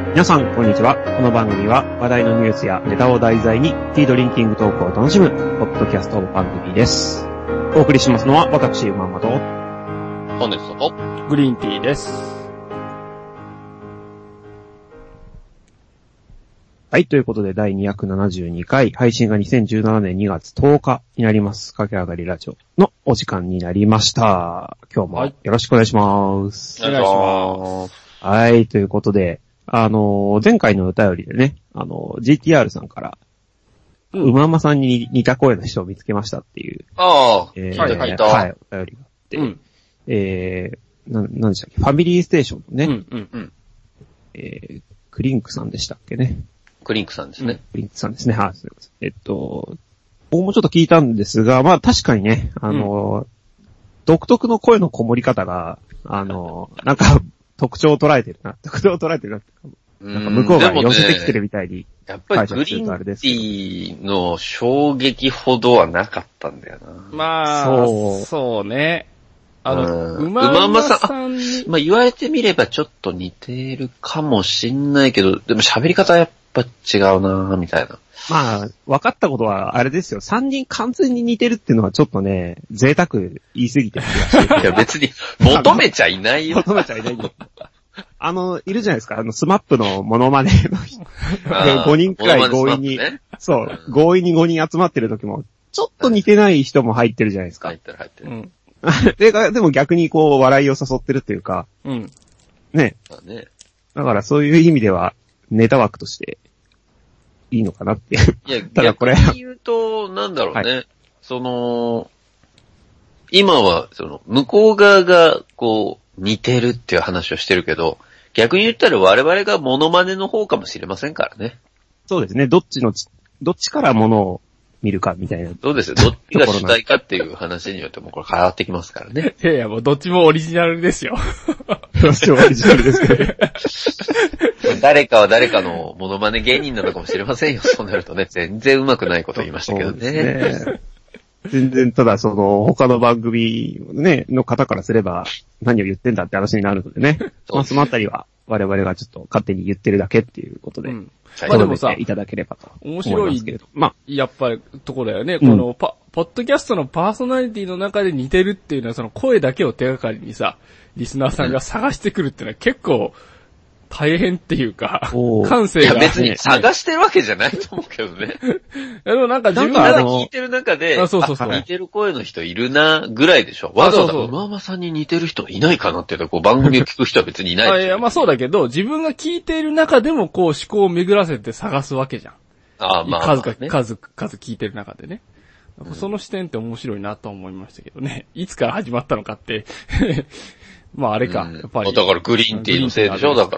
皆さん、こんにちは。この番組は話題のニュースやネタを題材にティードリンキングトークを楽しむポッドキャスト番組です。お送りしますのは私、馬間と本日とグリーンティーです。 はい、ということで第272回、配信が2017年2月10日になります。駆け上がりラジオのお時間になりました。今日もよろしくお願いします。 お願いします。 はい、ということで、前回のお便りでね、GTR さんから、馬間さんに似た声の人を見つけましたっていう。 はい、 はい、お便りがあって、なんでしたっけ、ファミリーステーションのね、クリンクさんでしたっけね。 クリンクさんですね。 クリンクさんですね。はい。僕もちょっと聞いたんですが、まあ確かにね、独特の声のこもり方が、なんか、特徴を捉えてるなってなんか向こうが寄せてきてるみたいに、 やっぱりグリーンティーの衝撃ほどはなかったんだよな。 まあ、そうね。馬間さんに。 まあ言われてみればちょっと似てるかもしんないけど、でも喋り方はやっぱ違うなみたいな。 まあ、分かったことはあれですよ。3人完全に似てるっていうのはちょっとね、贅沢言い過ぎてる気がして。 いや別に求めちゃいないよ。 求めちゃいないんだ。いるじゃないですか。スマップのモノマネの人。5人くらい強引に、そう、強引に5人集まってる時も、ちょっと似てない人も入ってるじゃないですか。 入ってる。 でも逆にこう、笑いを誘ってるっていうか、ね。だからそういう意味では、ネタ枠として、いいのかなっていう。 いや、ただこれ。逆に言うと、なんだろうね。はい、今は、向こう側が、こう、似てるっていう話をしてるけど、逆に言ったら我々がモノマネの方かもしれませんからね。 そうですね。どっちからものを見るかみたいな。 そうですよ。どっちが主体かっていう話によってもこれ変わってきますからね。 いや、もうどっちもオリジナルですよ。 どっちもオリジナルですね。 誰かは誰かのモノマネ芸人なのかもしれませんよ。そうなるとね、全然上手くないこと言いましたけどね。 全然、ただ他の番組ね、の方からすれば、何を言ってんだって話になるのでね。まあ、そのあたりは、我々がちょっと勝手に言ってるだけっていうことで、 まあでもさ、 いただければと面白い、まあ、やっぱりところだよね。このポッドキャストのパーソナリティの中で似てるっていうのは、その声だけを手がかりにさ、リスナーさんが探してくるっていうのは結構、大変っていうか、感性が。 いや別に探してるわけじゃないと思うけどね。 でもなんか自分が聞いてる中で、似てる声の人いるな、ぐらいでしょ。わざわざ馬間さんに似てる人いないかなって言うと、こう番組を聞く人は別にいないでしょ。 いや、まあそうだけど、自分が聞いている中でもこう思考を巡らせて探すわけじゃん。数聞いてる中でね。その視点って面白いなと思いましたけどね。いつから始まったのかって。まああれか、やっぱり。 だからグリーンティーのせいでしょ、だから。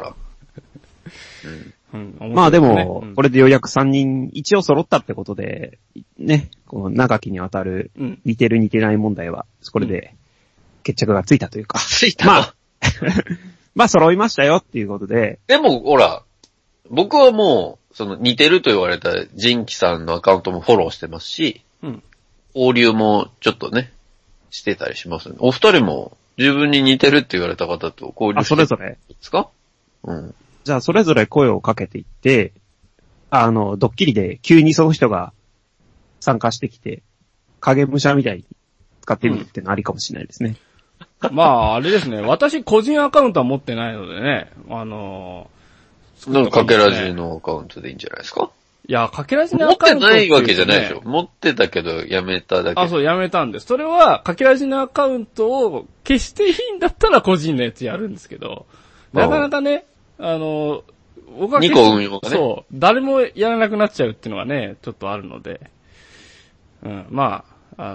まあでも、これでようやく3人一応揃ったってことで、ね、この長きにわたる似てる似てない問題は、これで決着がついたというか。 ついたまあ揃いましたよっていうことで。 でも、ほら、僕はもう、似てると言われたジンキさんのアカウントもフォローしてますし、交流もちょっとね、してたりしますね。お二人も自分に似てるって言われた方と交流してるんですか？ じゃあ、それぞれ声をかけていって、ドッキリで急にその人が参加してきて、影武者みたいに使ってみるってのありかもしれないですね。 まあ、あれですね。私、個人アカウントは持ってないのでね。 かけらじのアカウントでいいんじゃないですか？ いや、かけらじのアカウント、 持ってないわけじゃないでしょ。持ってたけど、やめただけ。 そう、やめたんです。それは、かけらじのアカウントを消していいんだったら個人のやつやるんですけど、なかなかね、僕は 2個運用がね。 そう、誰もやらなくなっちゃうっていうのがね、ちょっとあるので、まあ、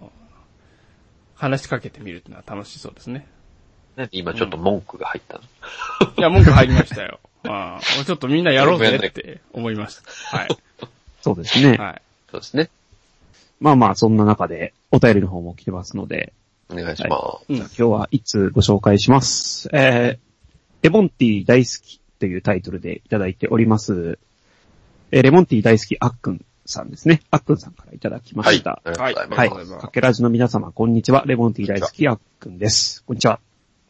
話しかけてみるっていうのは楽しそうですね。 なんで今ちょっと文句が入ったの？ いや、文句入りましたよ。ちょっとみんなやろうぜって思いました。はい。 そうですね。 はい。そうですね。 まあまあ、そんな中でお便りの方も来てますので。 お願いします。 今日は一通ご紹介します。レモンティー大好きというタイトルでいただいております。レモンティー大好きあっくんさんですね。あっくんさんからいただきました。 はい。 はい。かけらじの皆様、こんにちは。レモンティー大好きあっくんです。こんにちは。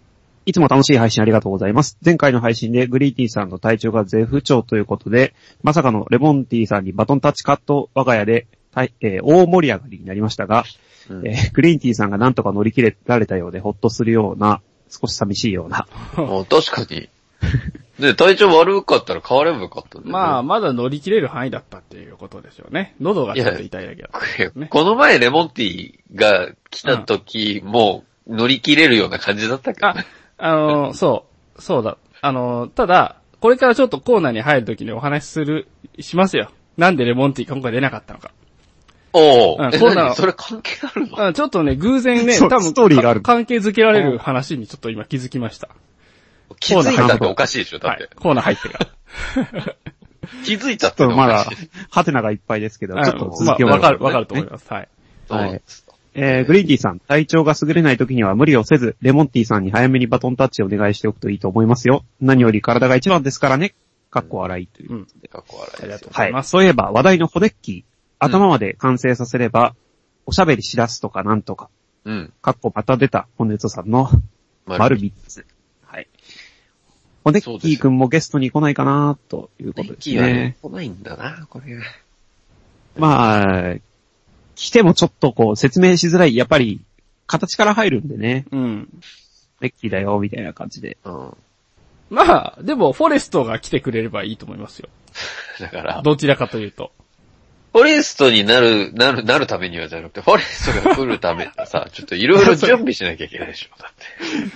いつも楽しい配信ありがとうございます。前回の配信でグリーティーさんの体調が絶不調ということで、まさかのレモンティーさんにバトンタッチカット我が家で、大盛り上がりになりましたが、グリーンティーさんがなんとか乗り切れられたようでほっとするような、少し寂しいような。 確かに。で、体調悪かったら変わればよかったんだよね。 まあ、まだ乗り切れる範囲だったっていうことですよね。喉がちょっと痛いだけだった、 ね。この前レモンティーが来た時も乗り切れるような感じだったけど、ね。 そうだ。ただ、これからちょっとコーナーに入るときにお話しますよ。なんでレモンティー今回出なかったのか。 コーナー。それ関係あるの？ ちょっとね、偶然ね、多分ストーリーがある。 関係づけられる話にちょっと今気づきました。 気づいたっておかしいでしょ、だって。 はい、コーナー入ってから。 気づいちゃったのまだ、ハテナがいっぱいですけど、ちょっと続きを、 わかると思います。はい。 はい。グリーンティーさん、体調が優れない時には無理をせず、レモンティーさんに早めにバトンタッチをお願いしておくといいと思いますよ。何より体が一番ですからね。かっこ笑いということで。 かっこ笑い。 ありがとうございます。 はい。そういえば話題のホネッキー、頭まで完成させれば、おしゃべりしだすとかなんとか。かっこまた出た、ホネットさんの、丸3つ。はい。ホネッキーくんもゲストに来ないかなということですね。ホネッキーはね、 来ないんだな、これが。 まあ、来てもちょっとこう説明しづらい、やっぱり形から入るんでね。ネッキーだよ、みたいな感じで。 まあ、でもフォレストが来てくれればいいと思いますよ。 だから。 どちらかというと。 フォレストになるためにはじゃなくて、フォレストが来るためってさ、ちょっといろいろ準備しなきゃいけないでしょ、だって。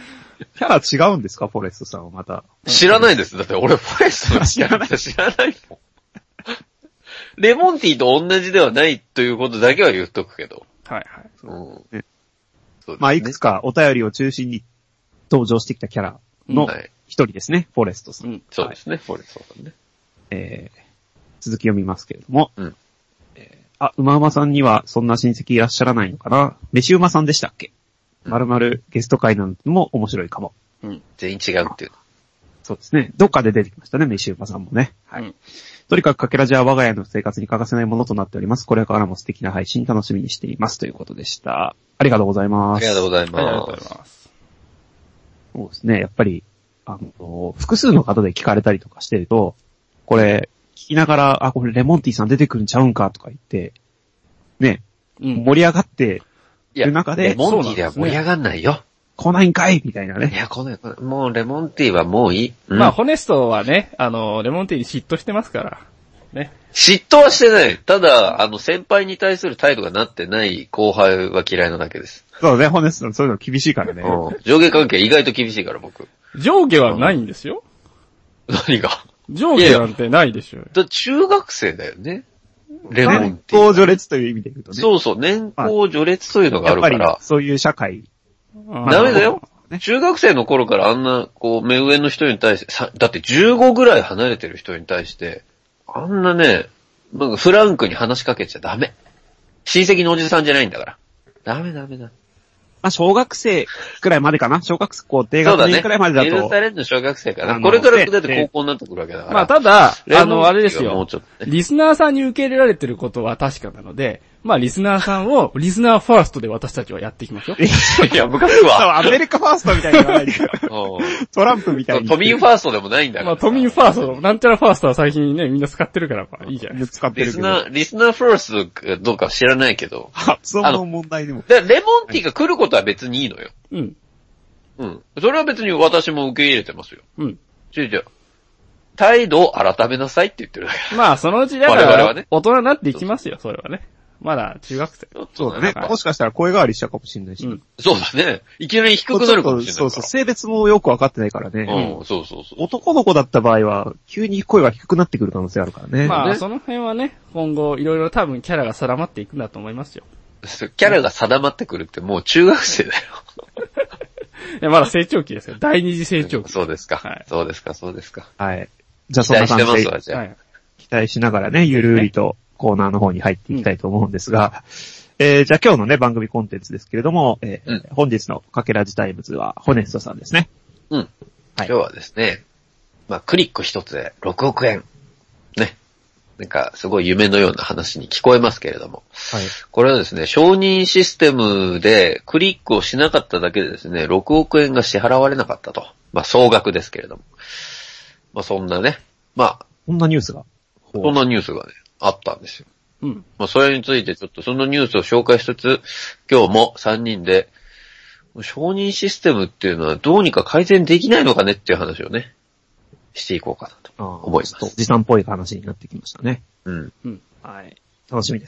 キャラ違うんですか、フォレストさんはまた。 知らないです。だって俺フォレストの知らないもん。レモンティーと同じではないということだけは言っとくけど。 はいはい。まあ、いくつかお便りを中心に登場してきたキャラの一人ですね、フォレストさん。 そうですね、フォレストさんね。 続き読みますけれども。馬馬さんにはそんな親戚いらっしゃらないのかな。飯馬さんでしたっけ？〇〇ゲスト会なのも面白いかも。 全員違うっていう。 そうですね。どっかで出てきましたね、飯馬さんもね。はい。とにかくかけらじは我が家の生活に欠かせないものとなっております。これからも素敵な配信楽しみにしていますということでした。ありがとうございます。 ありがとうございます。 そうですね。やっぱり、複数の方で聞かれたりとかしてると、これ、聞きながら、これレモンティーさん出てくるんちゃうんかとか言って、ね、盛り上がってる中で、 レモンティーでは盛り上がんないよ。 来ないんかいみたいなね。 いや、来ない。もうレモンティーはもういい。 まあ、ホネストはね、レモンティーに嫉妬してますから。ね。 嫉妬はしてない。ただ、先輩に対する態度がなってない後輩は嫌いなだけです。 そうね、ホネストそういうの厳しいからね。 上下関係意外と厳しいから僕。 上下はないんですよ。 何が？ 上下なんてないでしょ。 だ中学生だよね。レモンティー。 年功序列という意味で言うとね。 そうそう、年功序列というのがあるから。 やっぱりそういう社会。 ダメだよ。中学生の頃からあんな、目上の人に対して、だって15ぐらい離れてる人に対して、あんなね、フランクに話しかけちゃダメ。親戚のおじさんじゃないんだから。ダメ。 まあ、小学生くらいまでかな。小学校低学年くらいまでだと。 許されるの小学生かな。これからだって高校になってくるわけだから。 まあ、ただ、あれですよ。リスナーさんに受け入れられてることは確かなので、まあ、リスナーさんを、リスナーファーストで私たちはやっていきましょう。 いや、昔は。 アメリカファーストみたいに言わないでよ。トランプみたいに。 都民ファーストでもないんだから。 まあ、都民ファースト、なんちゃらファーストは最近ね、みんな使ってるから、まあ、いいじゃないですか。 使ってるけど。 リスナーファーストかどうか知らないけど。 発音の問題でも。 レモンティーが来ることは別にいいのよ。それは別に私も受け入れてますよ。違う。態度を改めなさいって言ってるだけ。 まあ、そのうちだから、大人になっていきますよ、それはね。まだ中学生。 そうだね。もしかしたら声変わりしちゃうかもしれないし。 そうだね。いきなり低くなるかもしれない。 そう、性別もよくわかってないからね。 そう。 男の子だった場合は、急に声が低くなってくる可能性あるからね。 まあ、その辺はね、今後、いろいろ多分キャラが定まっていくんだと思いますよ。 キャラが定まってくるってもう中学生だよ。 いや、まだ成長期ですよ。第二次成長期。 そうですか。 はい。 そうですか。 はい。じゃあそんな感じで。期待してますわ、じゃあ。期待しながらね、ゆるりとコーナーの方に入っていきたいと思うんですが、じゃあ今日のね、番組コンテンツですけれども、本日のかけらじタイムズは、ホネストさんですね。 今日はですね、まあ、クリック一つで6億円。ね。 なんかすごい夢のような話に聞こえますけれども。 はい。 これはですね、承認システムでクリックをしなかっただけでですね、6億円が支払われなかったと。まあ総額ですけれども。まあそんなね、まあ。 そんなニュースが。 そんなニュースがね、あったんですよ。 うん。 まあそれについてちょっとそのニュースを紹介しつつ、今日も3人で、承認システムっていうのはどうにか改善できないのかねっていう話をね、していこうかなと思います。 時短っぽい話になってきましたね。 うん。 うん。はい。楽しみです。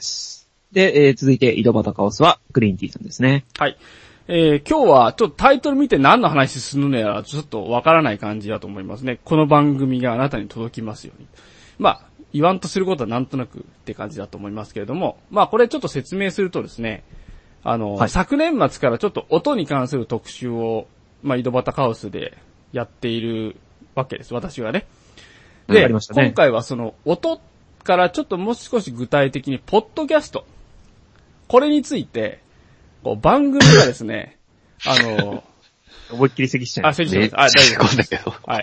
で、続いて、井戸端カオスは、グリーンティーさんですね。 はい。今日はちょっとタイトル見て何の話するのやらちょっとわからない感じだと思いますね。この番組があなたに届きますように。まあ、言わんとすることはなんとなくって感じだと思いますけれども、まあこれちょっと説明するとですね、はい、昨年末からちょっと音に関する特集を、まあ井戸端カオスでやっているわけです、私はね。で、ね、今回はその音からちょっともう少し具体的に、ポッドキャスト。これについて、こう番組がですね、 思いっきり咳しちゃいます。 咳しちゃいます。大丈夫です。はい。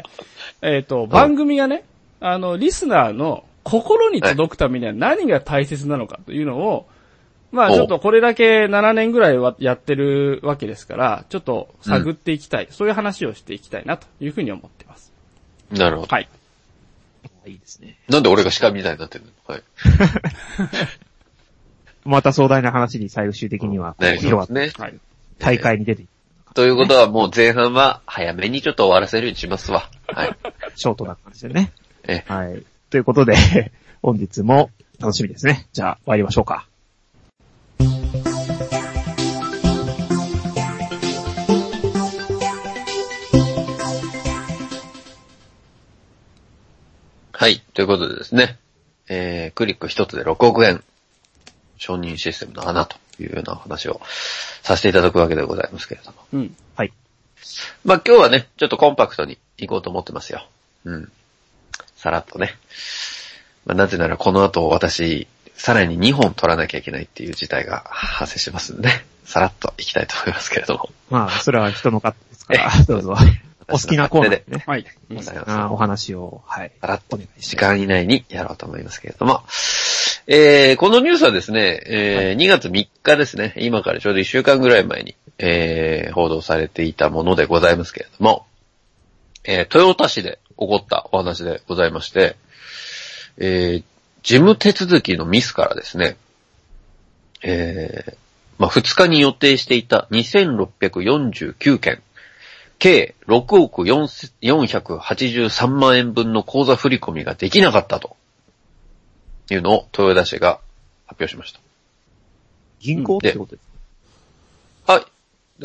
番組がね、リスナーの心に届くためには何が大切なのかというのを、まあちょっとこれだけ7年ぐらいはやってるわけですから、ちょっと探っていきたい、そういう話をしていきたいなというふうに思っています。 なるほど。 はい。 いいですね。 なんで俺が鹿みたいになってるの？はい。 また壮大な話に最終的には広がってね。 はい。大会に出ていく。 ということはもう前半は早めにちょっと終わらせるようにしますわ。はい。 ショートな感じでね。はい。ということで、本日も楽しみですね。じゃあ参りましょうか。 はい。ということでですね、クリック一つで6億円、承認システムの穴というようなお話をさせていただくわけでございますけれども。 うん。はい。 まあ今日はね、ちょっとコンパクトに行こうと思ってますよ。うん。さらっとね。まあなぜならこの後私、さらに2本取らなきゃいけないっていう事態が発生しますんで、さらっと行きたいと思いますけれども。 まあ、それは人の勝手ですから、どうぞ。お好きなコーナーでね。 はい。 お話を、はい。 さらっと時間以内にやろうと思いますけれども。このニュースはですね、2月3日ですね。今からちょうど1週間ぐらい前に、報道されていたものでございますけれども、豊田市で起こったお話でございまして、事務手続きのミスからですね、まあ、2日に予定していた2649件、計6億483万円分の口座振込ができなかったというのを豊田市が発表しました。 銀行ってことですか？はい。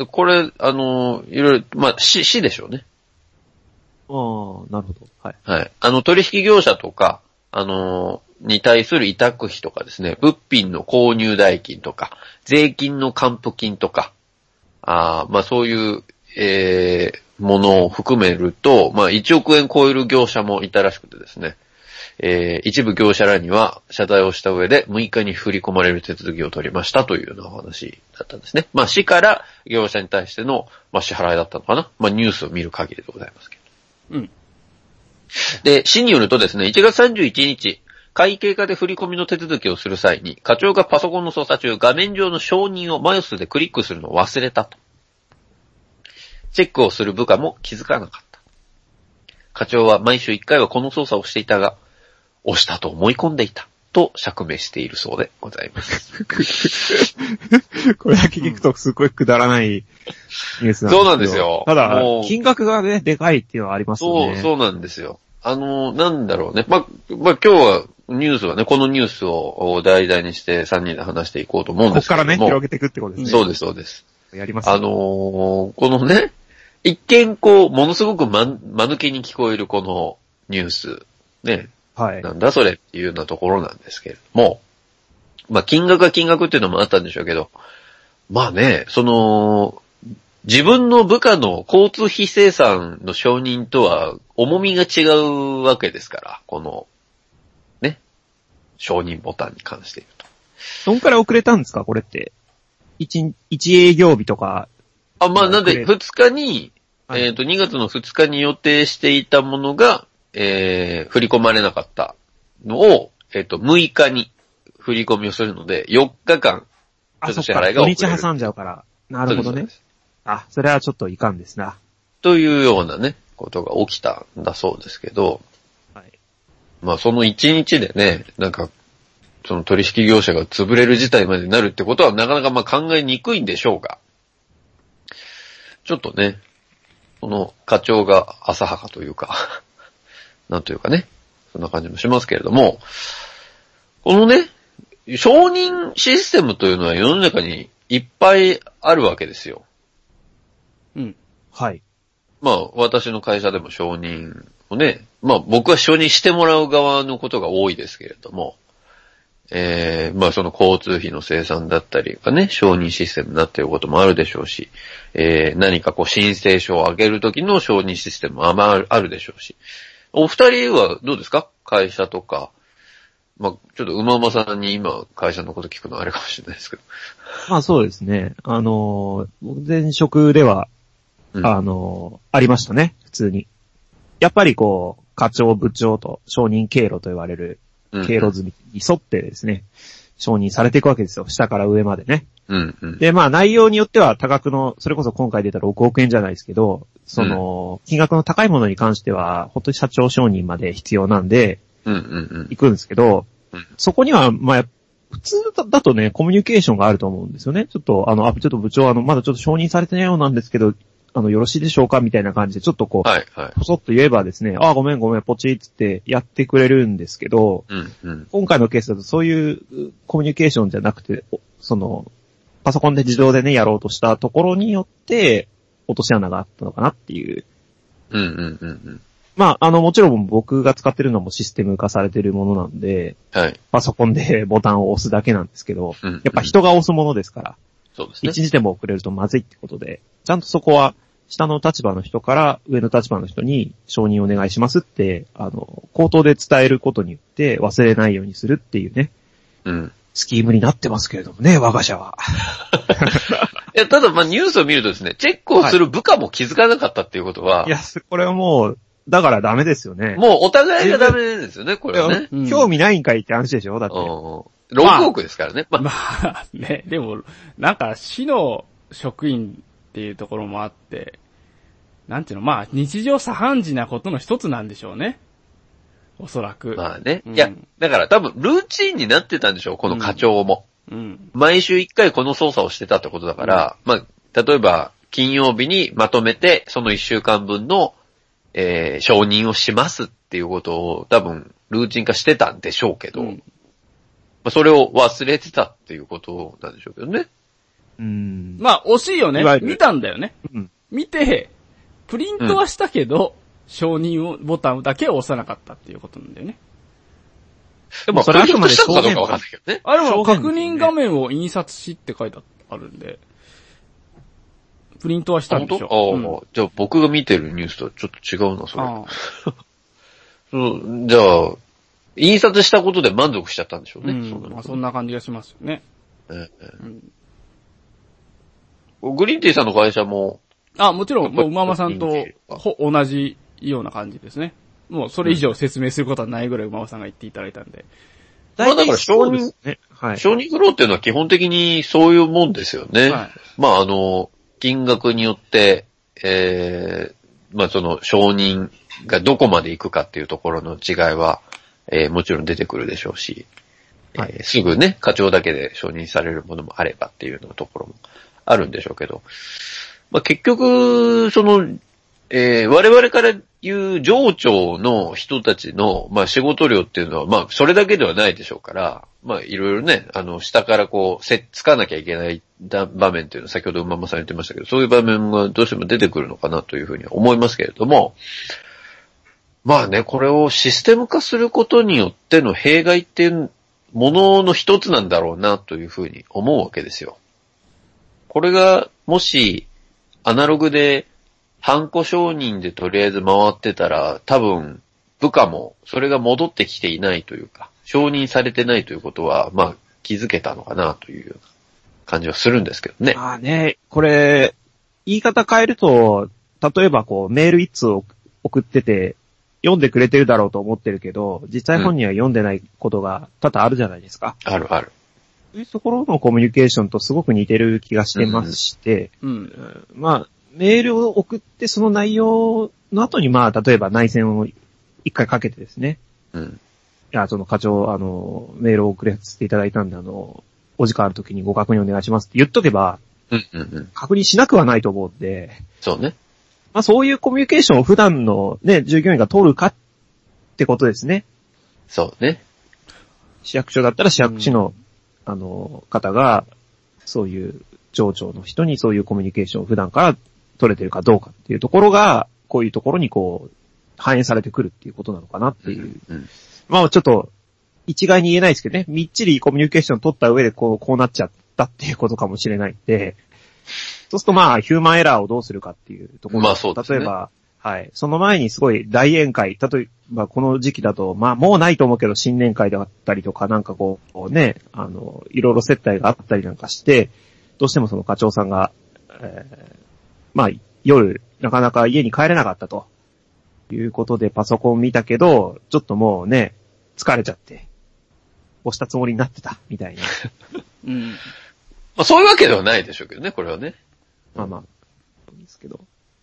これ、いろいろ、まあ、市でしょうね。 ああ、なるほど。はい。 はい。取引業者とか、に対する委託費とかですね、物品の購入代金とか、税金の還付金とか、まあそういう、ものを含めると、まあ1億円超える業者もいたらしくてですね、一部業者らには謝罪をした上で6日に振り込まれる手続きを取りましたというようなお話だったんですね。まあ市から業者に対しての、まあ、支払いだったのかな。まあニュースを見る限りでございますけど。うん。で、市によるとですね、1月31日、会計課で振り込みの手続きをする際に、課長がパソコンの操作中、画面上の承認をマウスでクリックするのを忘れたと。チェックをする部下も気づかなかった。課長は毎週1回はこの操作をしていたが、押したと思い込んでいた。と釈明しているそうでございます。 これだけ聞くとすごいくだらないニュースなんですよ。 そうなんですよ。 ただ、金額がね、でかいっていうのはありますよね。 そうなんですよ。なんだろうね。まあ、今日は、ニュースはね、このニュースを題材にして3人で話していこうと思うんですけども。 ここからね、広げていくってことですね。 そうです、そうです。 やります、ね。 このね、一見こう、ものすごく間抜けに聞こえるこのニュース、ね。 はい。 なんだそれっていうようなところなんですけれども、まあ、金額が金額っていうのもあったんでしょうけど、まあね、自分の部下の交通費精算の承認とは重みが違うわけですから、この、ね、承認ボタンに関して言うと。 どんから遅れたんですかこれって。1営業日とか。 まあ、なんで、2日に、2月の2日に予定していたものが、振り込まれなかったのを、 6日に振り込みをするので、4日間、ちょっと支払いが遅れる。 土日挟んじゃうから。なるほどね。あ、それはちょっといかんですな。 というようなね、ことが起きたんだそうですけど、はい。まあその1日でね、なんか、その取引業者が潰れる事態までになるってことはなかなかまあ考えにくいんでしょうが、ちょっとね、この課長が浅はかというか、なんというかね、そんな感じもしますけれども、このね、承認システムというのは世の中にいっぱいあるわけですよ。 うん。 はい。 まあ、私の会社でも承認をね、まあ僕は承認してもらう側のことが多いですけれども、まあその交通費の生産だったりがね、承認システムになっていることもあるでしょうし、何かこう申請書を上げるときの承認システムもあるでしょうし、お二人はどうですか？会社とか。まあ、ちょっと馬場さんに今会社のこと聞くのはあれかもしれないですけど。 まあそうですね。前職では、ありましたね、普通に。やっぱりこう、課長部長と承認経路と言われる経路積みに沿ってですね、承認されていくわけですよ。下から上までね。 うんうん、 で、まあ内容によっては多額の、それこそ今回出た6億円じゃないですけど、その、金額の高いものに関しては、本当に社長承認まで必要なんで、行くんですけど、そこには、まあ、普通だとね、コミュニケーションがあると思うんですよね。ちょっと部長、まだちょっと承認されてないようなんですけど、よろしいでしょうかみたいな感じで、ちょっとこう、 はいはい、 ポソッと言えばですね、ごめん、ポチッつってやってくれるんですけど、今回のケースだとそういうコミュニケーションじゃなくて、その、パソコンで自動でね、やろうとしたところによって、落とし穴があったのかなっていう。まあ、もちろん僕が使ってるのもシステム化されてるものなんで、 はい、 パソコンでボタンを押すだけなんですけど、やっぱ人が押すものですから、 そうですね。 一日でも遅れるとまずいってことで、ちゃんとそこは下の立場の人から上の立場の人に承認お願いしますって、口頭で伝えることによって忘れないようにするっていうね、スキームになってますけれどもね、我が社は。 いや、ただまあニュースを見るとですね、チェックをする部下も気づかなかったっていうことは、 いや、これはもう、だからダメですよね。 もうお互いがダメですよね、これはね。 興味ないんかいって話でしょだって。 6億ですからね。 まあね、でも、なんか市の職員っていうところもあって、なんていうの、まあ日常茶飯事なことの一つなんでしょうね。おそらく。 まあね。いや、だから多分ルーチンになってたんでしょう、この課長も。毎週1回この操作をしてたってことだから、まあ、例えば金曜日にまとめてその1週間分の承認をしますっていうことを多分ルーチン化してたんでしょうけど、まあ、それを忘れてたっていうことなんでしょうけどね。 まあ惜しいよね。見たんだよね。見て、プリントはしたけど、承認ボタンだけを押さなかったっていうことなんだよね。 でもそれはあくまでしたのかどうかわかんないけどね。 あれも確認画面を印刷しって書いてあるんで。プリントはしたんでしょ。 じゃあ僕が見てるニュースとはちょっと違うな、それ。じゃあ、印刷したことで満足しちゃったんでしょうね。 そんな感じがしますよね。 グリーンティーさんの会社も。 もちろん、もう馬間さんと同じような感じですね。もうそれ以上説明することはないぐらい馬間さんが言っていただいたんで。 まあだから承認フローっていうのは基本的にそういうもんですよね。まあ金額によって、まあその承認がどこまで行くかっていうところの違いは、もちろん出てくるでしょうし、すぐね、課長だけで承認されるものもあればっていうのところもあるんでしょうけど、まあ結局、その、我々から言う上長の人たちの、まあ仕事量っていうのは、まあそれだけではないでしょうから、まあいろいろね、下からこう、つかなきゃいけない場面っていうのは先ほど馬間さん言ってましたけど、そういう場面がどうしても出てくるのかなというふうに思いますけれども、まあね、これをシステム化することによっての弊害っていうものの一つなんだろうなというふうに思うわけですよ。これが、もし、アナログで、ハンコ承認でとりあえず回ってたら、多分、部下もそれが戻ってきていないというか、承認されてないということは、まあ、気づけたのかなという感じはするんですけどね。 これ、言い方変えると、例えばこう、メール一通を送ってて、 読んでくれてるだろうと思ってるけど、実際本人は読んでないことが多々あるじゃないですか。 あるある。 そういうところのコミュニケーションとすごく似てる気がしてまして、まあ、メールを送ってその内容の後にまあ、例えば内線を一回かけてですね。いや、その課長、メールを送らせていただいたんで、お時間ある時にご確認お願いしますって言っとけば、確認しなくはないと思うんで。 そうね。 まあそういうコミュニケーションを普段のね、従業員が取るかってことですね。 そうね。 市役所だったら市役所の、方が、そういう上長の人にそういうコミュニケーションを普段から取れてるかどうかっていうところが、こういうところにこう、反映されてくるっていうことなのかなっていう。まあちょっと、一概に言えないですけどね、みっちりコミュニケーションを取った上でこうなっちゃったっていうことかもしれないんで、そうするとまあ、ヒューマンエラーをどうするかっていうところ。 まあそうですね。 例えば、はい。その前にすごい大宴会、例えばこの時期だと、まあもうないと思うけど新年会であったりとか、なんかこうね、いろいろ接待があったりなんかして、どうしてもその課長さんが、まあ夜、なかなか家に帰れなかったということでパソコン見たけど、ちょっともうね、疲れちゃって、押したつもりになってた、みたいな。 まあそういうわけではないでしょうけどね、これはね。 まあまあ、ですけど。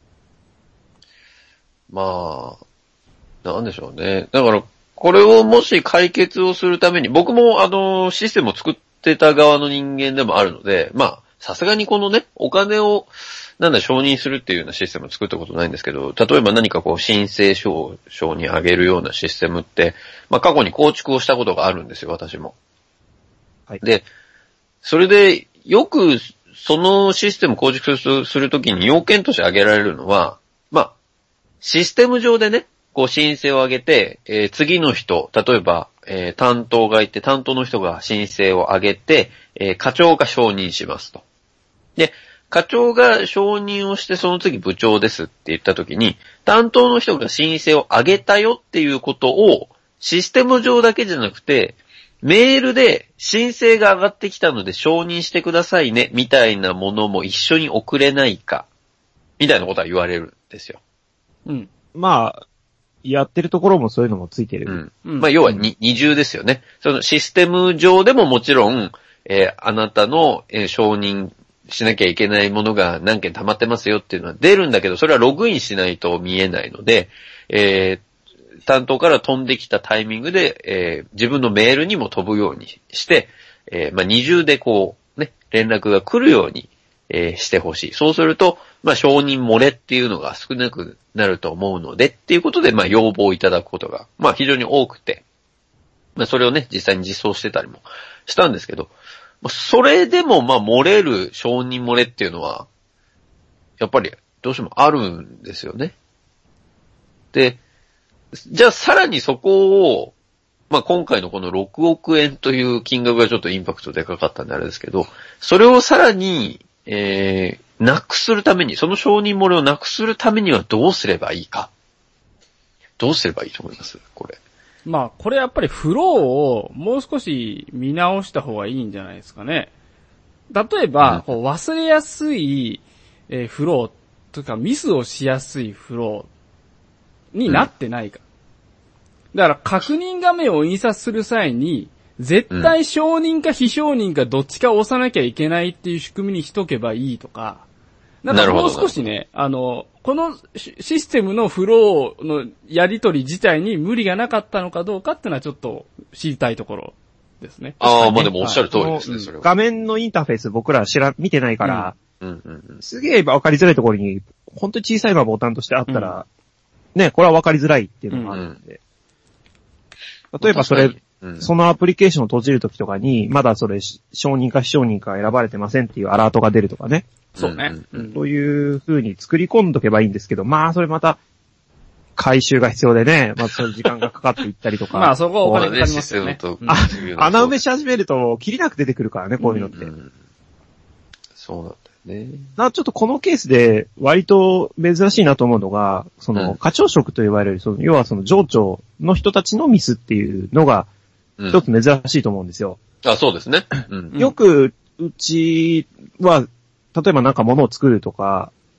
まあ、なんでしょうね。だから、これをもし解決をするために、僕もシステムを作ってた側の人間でもあるので、まあ、さすがにこのね、お金を、承認するっていうようなシステムを作ったことないんですけど、例えば何かこう申請書を承認上げるようなシステムって、まあ過去に構築をしたことがあるんですよ、私も。 はい。 で、それで、よくそのシステムを構築するときに要件として挙げられるのは、まあ、システム上でね、こう申請を上げて、次の人、例えば、担当がいて、担当の人が申請を上げて、課長が承認しますと。で、課長が承認をしてその次部長ですって言ったときに、担当の人が申請を上げたよっていうことを、システム上だけじゃなくて、メールで申請が上がってきたので承認してくださいね、みたいなものも一緒に送れないか、みたいなことは言われるんですよ。 まあ、やってるところもそういうのもついてる。 まあ、要は二重ですよね。そのシステム上でももちろん、あなたの、承認しなきゃいけないものが何件溜まってますよっていうのは出るんだけど、それはログインしないと見えないので、担当から飛んできたタイミングで、自分のメールにも飛ぶようにして、まあ、二重でこう、ね、連絡が来るように、してほしい。そうすると、まあ、承認漏れっていうのが少なくなると思うので、っていうことで、まあ、要望いただくことが、まあ、非常に多くて、まあ、それをね、実際に実装してたりもしたんですけど、それでも、まあ、漏れる承認漏れっていうのは、やっぱり、どうしてもあるんですよね。で、じゃあ、さらにそこを、まあ、今回のこの6億円という金額がちょっとインパクトでかかったんであれですけど、それをさらに、なくするために、その承認漏れをなくするためにはどうすればいいか。どうすればいいと思いますこれ。 まあ、これやっぱりフローをもう少し見直した方がいいんじゃないですかね。例えば、こう忘れやすい、フローとかミスをしやすいフローになってないか。だから確認画面を印刷する際に、絶対承認か非承認かどっちか押さなきゃいけないっていう仕組みにしとけばいいとか。なんかもう少しね、このシステムのフローのやり取り自体に無理がなかったのかどうかっていうのはちょっと知りたいところですね。 ああ、まあでもおっしゃる通りですね、それは。 画面のインターフェース僕ら見てないから、すげえわかりづらいところに、本当に小さいボタンとしてあったら、ね、これはわかりづらいっていうのがあるんで。例えばそれ、そのアプリケーションを閉じるときとかに、まだそれ、承認か非承認か選ばれてませんっていうアラートが出るとかね。 そうね。 そういう風に作り込んどけばいいんですけど、まあそれまた、回収が必要でね、まあそういう時間がかかっていったりとか。 まあそこはお金かかりますよね。 穴埋めし始めると、切りなく出てくるからね、こういうのって。 そうなんだよね。 ちょっとこのケースで、割と珍しいなと思うのが、その、課長職と言われる、要はその上長の人たちのミスっていうのが、一つ珍しいと思うんですよ。 あ、そうですね。 よく、うちは、例えばなんか物を作るとか、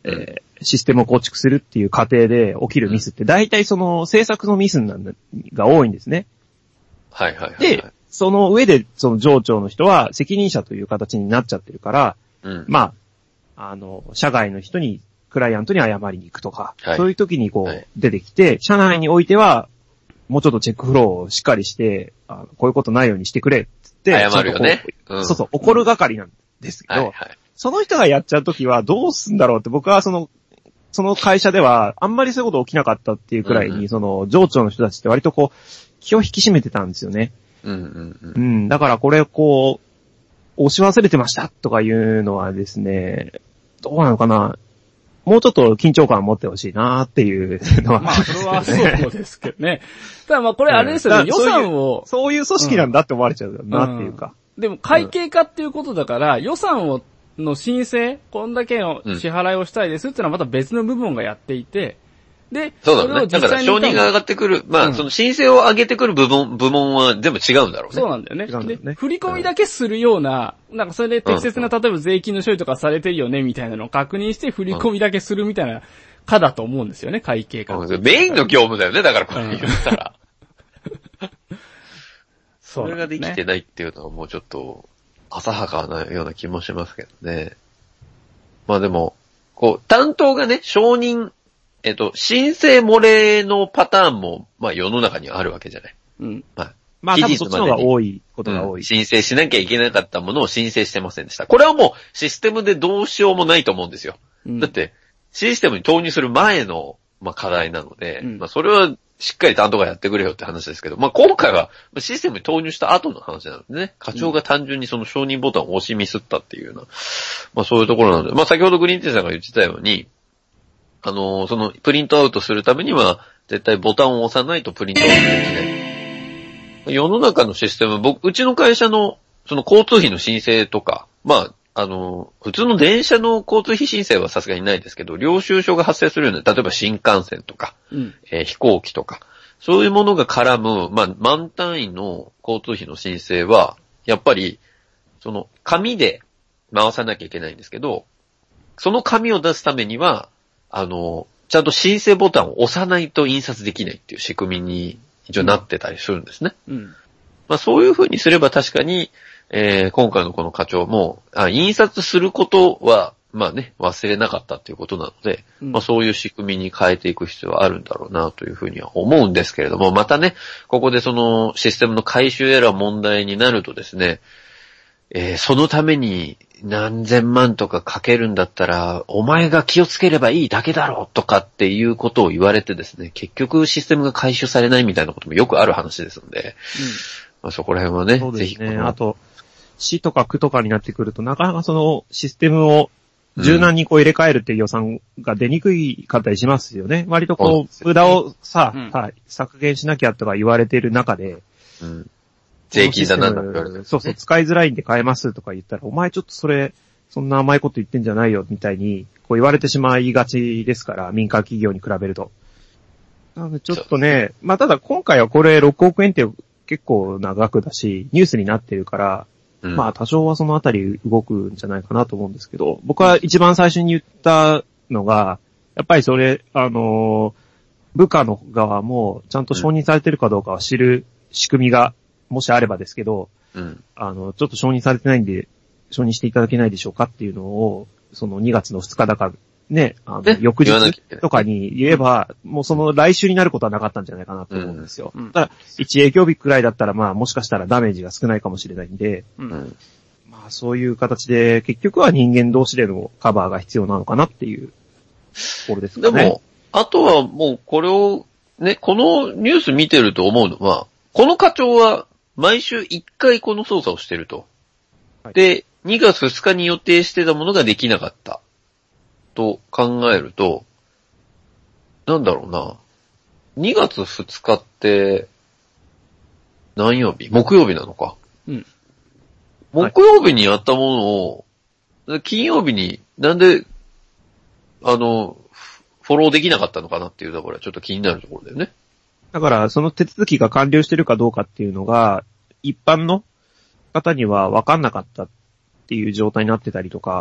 システムを構築するっていう過程で起きるミスって、大体その制作のミスが多いんですね。 はいはいはい、はい。 で、その上で、その上長の人は責任者という形になっちゃってるから、まあ、社外の人に、クライアントに謝りに行くとか、はい、そういう時に出てきて、社内においては、もうちょっとチェックフローをしっかりして、こういうことないようにしてくれって、 謝るよね。 そうそう、怒る係なんですけど、はいはい、その人がやっちゃう時はどうすんだろうって、僕はその会社では、あんまりそういうこと起きなかったっていうくらいに、その、上長の人たちって割と気を引き締めてたんですよね。だからこれ押し忘れてましたとかいうのはですね、どうなのかな。もうちょっと緊張感を持ってほしいなっていうのは。 まあ、それはそうですけどね。ただまあこれあれですよね、予算を。 そういう組織なんだって思われちゃうなっていうか。 でも会計化っていうことだから、予算の申請、こんだけの支払いをしたいですっていうのはまた別の部門がやっていて、で、 そうだね。だから承認が上がってくる、まあ、その申請を上げてくる部門は全部違うんだろうね。 そうなんだよね。で、振り込みだけするような、なんかそれで適切な、例えば税金の処理とかされてるよね、みたいなのを確認して振り込みだけするみたいな課だと思うんですよね、会計課。 メインの業務だよね、だからこれ言ったら。それができてないっていうのはもうちょっと、浅はかなような気もしますけどね。まあでも、担当がね、承認、申請漏れのパターンも、まあ世の中にはあるわけじゃない。 まあ多分そっちの方が多いことが多い。 申請しなきゃいけなかったものを申請してませんでした。これはもうシステムでどうしようもないと思うんですよ。だって、システムに投入する前の、まあ課題なので、まあそれはしっかり担当がやってくれよって話ですけど、まあ今回はシステムに投入した後の話なのでね、課長が単純にその承認ボタンを押しミスったっていうような、まあそういうところなので、まあ先ほどグリーンティーさんが言ってたように、そのプリントアウトするためには絶対ボタンを押さないとプリントアウトできない。世の中のシステム、うちの会社のその交通費の申請とか、まあ、普通の電車の交通費申請はさすがにないですけど、領収書が発生するような、例えば新幹線とか、飛行機とか、そういうものが絡む、まあ、万単位の交通費の申請は、やっぱり、その紙で回さなきゃいけないんですけど、その紙を出すためには、ちゃんと申請ボタンを押さないと印刷できないっていう仕組みに一応なってたりするんですね。まあそういう風にすれば確かに、今回のこの課長も、印刷することは、まあね、忘れなかったっていうことなので、まあそういう仕組みに変えていく必要はあるんだろうなというふうには思うんですけれども、またね、ここでそのシステムの回収エラー問題になるとですね、そのために何千万とかかけるんだったら、お前が気をつければいいだけだろうとかっていうことを言われてですね、結局システムが回収されないみたいなこともよくある話ですので、まあ、そこら辺はね、 ぜひ。あと、市とか区とかになってくると、なかなかそのシステムを柔軟に入れ替えるっていう予算が出にくいかったりしますよね。割と無駄を削減しなきゃとか言われている中で、 税金だなんだって言われてる、ね。 そうそう、使いづらいんで変えますとか言ったら、お前ちょっとそんな甘いこと言ってんじゃないよ、みたいに、言われてしまいがちですから、民間企業に比べると。なのでちょっとね、まあただ今回はこれ6億円って結構な額だし、ニュースになってるから、まあ多少はそのあたり動くんじゃないかなと思うんですけど、僕は一番最初に言ったのが、やっぱりそれ、部下の側もちゃんと承認されてるかどうかを知る仕組みが、もしあればですけど、ちょっと承認されてないんで、承認していただけないでしょうかっていうのを、その2月の2日だか、ね、翌日とかに言えば、もうその来週になることはなかったんじゃないかなと思うんですよ。ただ、1営業日くらいだったら、まあもしかしたらダメージが少ないかもしれないんで、まあそういう形で、結局は人間同士でのカバーが必要なのかなっていうところですかね。 でも、あとはもうこれを、ね、このニュース見てると思うのは、この課長は、毎週1回この操作をしてると。で、2月2日に予定してたものができなかった。と考えると、なんだろうな。2月2日って、何曜日？木曜日なのか。木曜日にやったものを、金曜日になんで、フォローできなかったのかなっていうところはちょっと気になるところだよね。 だから、その手続きが完了してるかどうかっていうのが、一般の方には分かんなかったっていう状態になってたりとか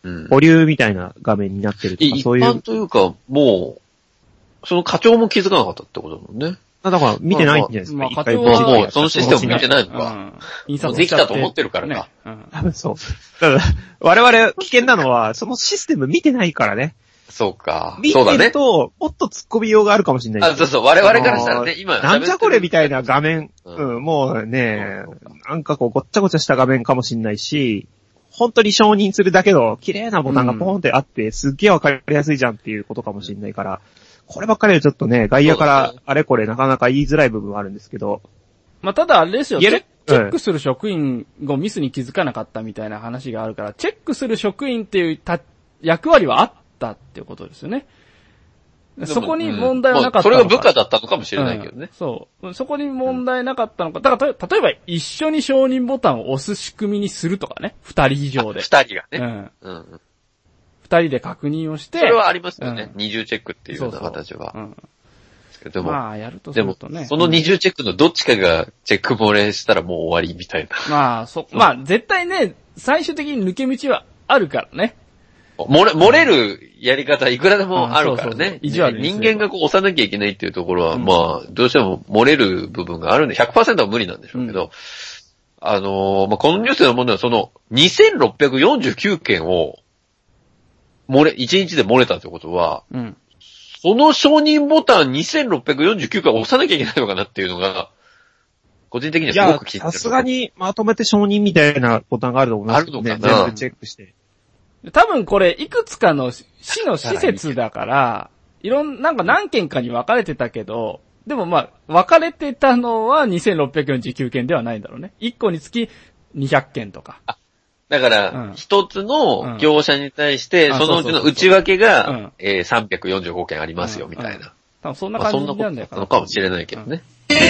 保留みたいな画面になってるとか、そういう。 一般というか、もう、その課長も気づかなかったってことだもんね。 だから見てないんじゃないですか。 まあ一回もうそのシステム見てないのか。 印刷できたと思ってるからか。 多分そう。だから、我々危険なのは、そのシステム見てないからね。 そうか。 見てると、もっと突っ込みようがあるかもしれない。 そう。我々からしたらね、今。 なんじゃこれみたいな画面。もうね、なんかこうごっちゃごちゃした画面かもしれないし、本当に承認するだけの綺麗なボタンがポーンってあって、すっげえわかりやすいじゃんっていうことかもしれないから、こればっかりはちょっとね、外野からあれこれなかなか言いづらい部分はあるんですけど。 まあ、ただあれですよ、チェックする職員がミスに気づかなかったみたいな話があるから、チェックする職員っていう役割はあったっていうことですよね。そこに問題はなかったのか、 それが部下だったのかもしれないけどね。 そう。そこに問題なかったのか。だから例えば一緒に承認ボタンを押す仕組みにするとかね。二人以上で。 二人がね。 二人で確認をして。 それはありますよね。二重チェックっていうような形は。でも、 まあ、やるとするとね。 でも、その二重チェックのどっちかがチェック漏れしたらもう終わりみたいな。 まあ、絶対ね、最終的に抜け道はあるからね。 漏れるやり方いくらでもあるからね。人間がこう押さなきゃいけないっていうところは、まあ、どうしても漏れる部分があるんで、100% は無理なんでしょうけど、まあ、このニュースの問題はその、2649件を、1日で漏れたってことは、その承認ボタン2649回押さなきゃいけないのかなっていうのが、個人的にはすごく気になる。 さすがにまとめて承認みたいなボタンがあると思いますけどね。 あるのかな。 全部チェックして。 多分これ、いくつかの市の施設だから、なんか何件かに分かれてたけど、でもまあ、分かれてたのは2649件ではないんだろうね。1個につき200件とか。 だから、一つの業者に対して、そのうちの内訳が、345件ありますよ、みたいな。 多分そんな感じなんだよ。 そんなことなのかもしれないけどね。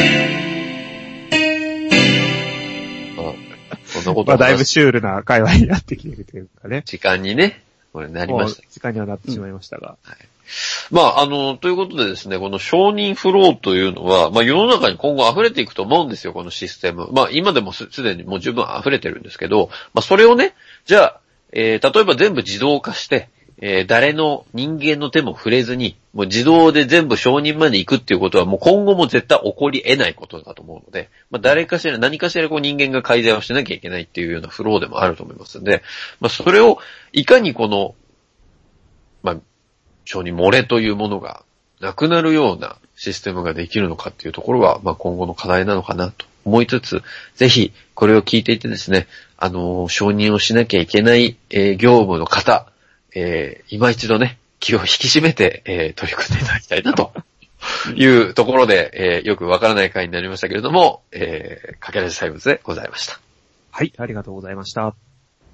そんなことまあ、だいぶシュールな会話になってきてるというかね。 時間にね、これなりました。 時間にはなってしまいましたが。 はい。まあ、ということでですね、この承認フローというのは、まあ世の中に今後溢れていくと思うんですよ、このシステム。まあ今でもすでにもう十分溢れてるんですけど、まあそれをね、じゃあ、例えば全部自動化して、誰の人間の手も触れずに、もう自動で全部承認まで行くっていうことはもう今後も絶対起こり得ないことだと思うので、まあ誰かしら何かしらこう人間が改善をしなきゃいけないっていうようなフローでもあると思いますので、まあそれをいかにこの、まあ、承認漏れというものがなくなるようなシステムができるのかっていうところは、まあ今後の課題なのかなと思いつつ、ぜひこれを聞いていてですね、承認をしなきゃいけない、業務の方、今一度ね、気を引き締めて、取り組んでいただきたいなというところで、よくわからない回になりましたけれども、かけらじ細物でございました。 はい、ありがとうございました。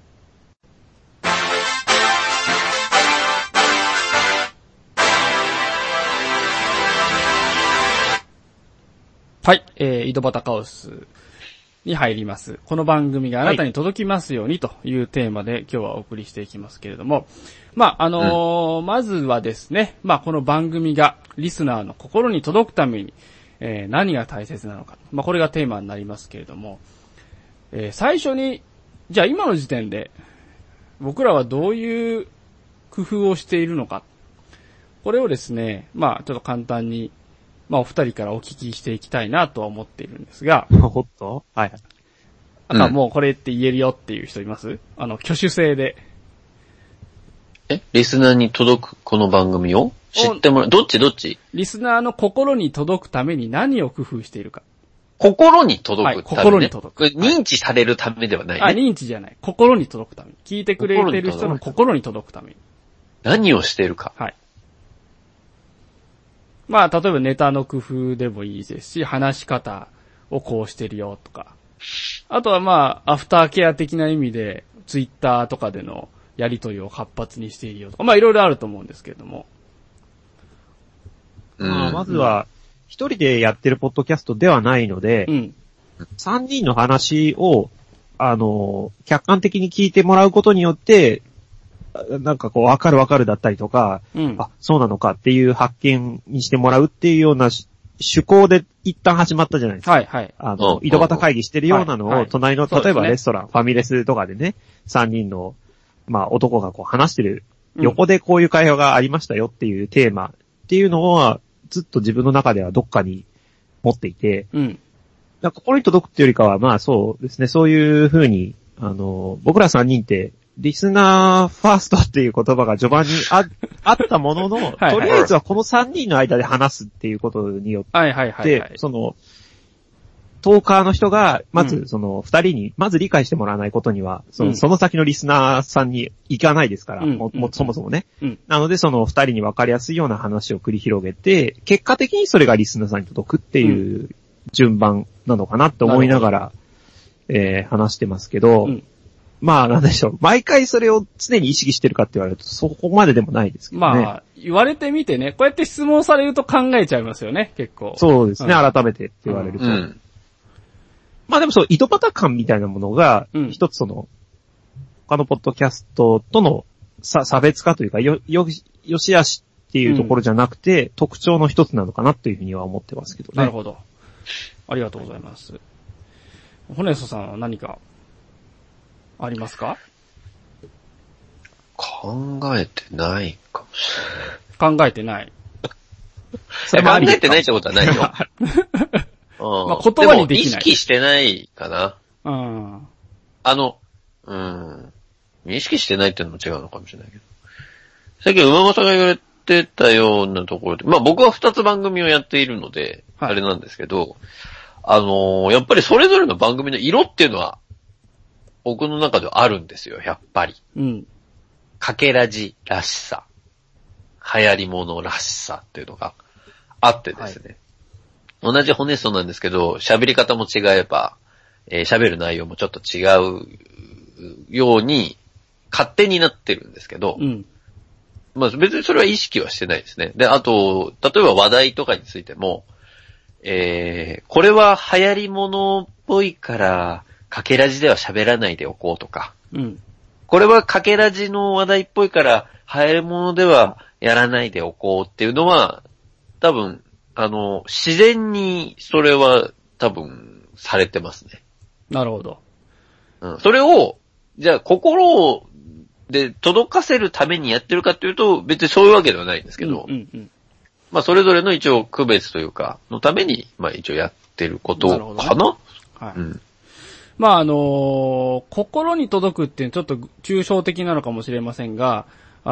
はい、井戸端カオスに入ります。この番組があなたに届きますようにというテーマで今日はお送りしていきますけれども、まあ、まずはですね、まあ、この番組がリスナーの心に届くために、何が大切なのか、まあ、これがテーマになりますけれども、最初に、じゃあ今の時点で僕らはどういう工夫をしているのか、これをですね、まあ、ちょっと簡単にまあお二人からお聞きしていきたいなとは思っているんですが。 ほっとはい。 あとはもうこれって言えるよっていう人います？挙手制で。 リスナーに届くこの番組を知ってもらう。どっちリスナーの心に届くために何を工夫しているか。 心に届くため、ね。はい、 心に届く。 認知されるためではないね。 認知じゃない。心に届くために。聞いてくれてる人の心に届くために。 何をしているか。 はい。まあ、例えばネタの工夫でもいいですし、話し方をこうしてるよとか。あとはまあ、アフターケア的な意味で、ツイッターとかでのやりとりを活発にしているよとか。まあ、いろいろあると思うんですけれども。 まずは、一人でやってるポッドキャストではないので、3人の話を、客観的に聞いてもらうことによって、なんかこう、わかるだったりとか、あ、そうなのかっていう発見にしてもらうっていうような趣向で一旦始まったじゃないですか。 はいはい。 井戸端会議してるようなのを、隣の、例えばレストラン、ファミレスとかでね、3人の、 まあ男がこう話してる、横でこういう会話がありましたよっていうテーマっていうのは、ずっと自分の中ではどっかに持っていて、心に届くっていうよりかは、まあそうですね、そういう風に、僕ら3人って、リスナーファーストっていう言葉が序盤にあったものの、とりあえずはこの3人の間で話すっていうことによって、その、トーカーの人が、まずその2人に、まず理解してもらわないことには、その先のリスナーさんに行かないですから、そもそもね。なのでその2人に分かりやすいような話を繰り広げて、結果的にそれがリスナーさんに届くっていう順番なのかなって思いながら、話してますけど、まあなんでしょう。毎回それを常に意識してるかって言われるとそこまででもないですけどね。 まあ、言われてみてね、こうやって質問されると考えちゃいますよね、結構。 そうですね、改めてって言われると。まあでもそう、井戸端感みたいなものが、一つその、他のポッドキャストとの差別化というか、よしあしっていうところじゃなくて、特徴の一つなのかなというふうには思ってますけどね。 なるほど。ありがとうございます。ホネストさんは何かありますか？ 考えてないかもしれない。 考えてない。 考えてないってことはないよ。 まあ、言葉にできない。 意識してないかな。意識してないっていうのも違うのかもしれないけど。さっき馬正が言われてたようなところで、まあ僕は2つ番組をやっているので、あれなんですけど、やっぱりそれぞれの番組の色っていうのは、僕の中ではあるんですよ、やっぱり。かけラジらしさ、流行り物らしさっていうのがあってですね。同じホネストなんですけど、喋り方も違えば、喋る内容もちょっと違うように、勝手になってるんですけど、まあ別にそれは意識はしてないですね。で、あと、例えば話題とかについても、これは流行り物っぽいから、かけラジでは喋らないでおこうとか、これはかけラジの話題っぽいから、流行り物ではやらないでおこうっていうのは、多分、自然にそれは多分されてますね。 なるほど。 それを、じゃあ心で届かせるためにやってるかっていうと、別にそういうわけではないんですけど、まあそれぞれの一応区別というか、のために、まあ一応やってることかな？ まあ心に届くっていうちょっと抽象的なのかもしれませんが、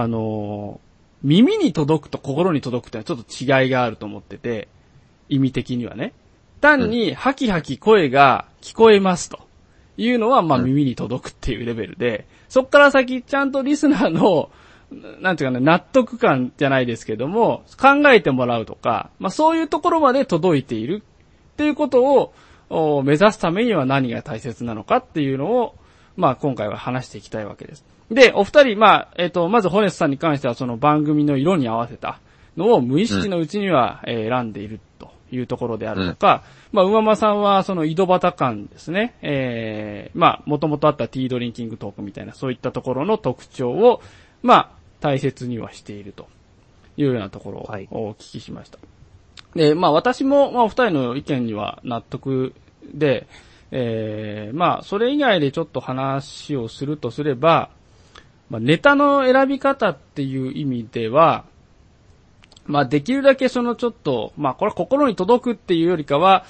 耳に届くと心に届くってのはちょっと違いがあると思ってて、意味的にはね。単に、ハキハキ声が聞こえますというのは、まあ耳に届くっていうレベルで、そっから先、ちゃんとリスナーの、なんていうかね、納得感じゃないですけども、考えてもらうとか、まあそういうところまで届いているっていうことを目指すためには何が大切なのかっていうのを、まあ今回は話していきたいわけです。で、お二人、まあ、まずホネスさんに関してはその番組の色に合わせたのを無意識のうちには選んでいるというところであるとか、まあ、馬間さんはその井戸端感ですね、まあ、もともとあったティードリンキングトークみたいなそういったところの特徴を、まあ、大切にはしているというようなところをお聞きしました。で、まあ私も、まあお二人の意見には納得で、まあそれ以外でちょっと話をするとすれば、まあ、ネタの選び方っていう意味では、まあできるだけそのちょっと、まあこれは心に届くっていうよりかは、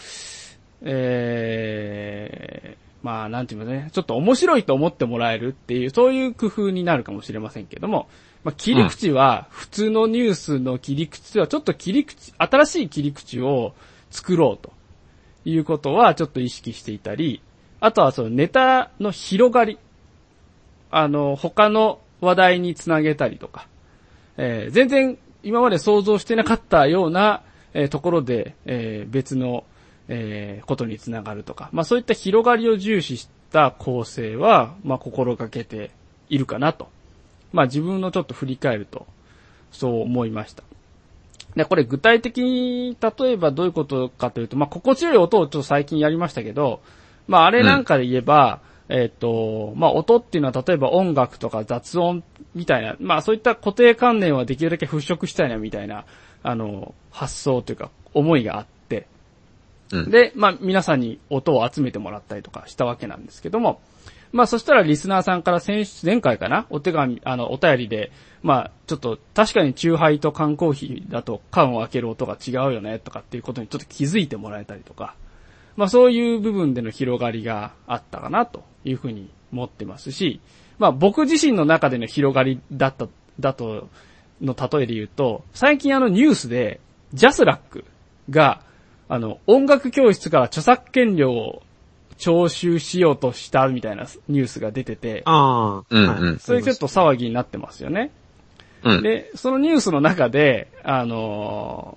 まあなんていうのね、ちょっと面白いと思ってもらえるっていう、そういう工夫になるかもしれませんけども、まあ切り口は、普通のニュースの切り口はちょっと新しい切り口を作ろうということはちょっと意識していたり、あとはそのネタの広がり、他の話題につなげたりとか、全然今まで想像してなかったような、ところで、別の、ことにつながるとか、まあそういった広がりを重視した構成は、まあ心がけているかなと。まあ自分のちょっと振り返ると、そう思いました。で、これ具体的に、例えばどういうことかというと、まあ心地よい音をちょっと最近やりましたけど、まああれなんかで言えば、まあ音っていうのは例えば音楽とか雑音みたいな、まあそういった固定観念はできるだけ払拭したいなみたいな、発想というか思いがあって、で、まあ皆さんに音を集めてもらったりとかしたわけなんですけども、 まあそしたらリスナーさんから前回かなお便りで、まあちょっと確かにチューハイと缶コーヒーだと缶を開ける音が違うよねとかっていうことにちょっと気づいてもらえたりとか、まあそういう部分での広がりがあったかなというふうに思ってますし、まあ僕自身の中での広がりだとの例えで言うと、最近ニュースでジャスラックが音楽教室から著作権料を徴収しようとしたみたいなニュースが出てて、それちょっと騒ぎになってますよね。で、そのニュースの中で、4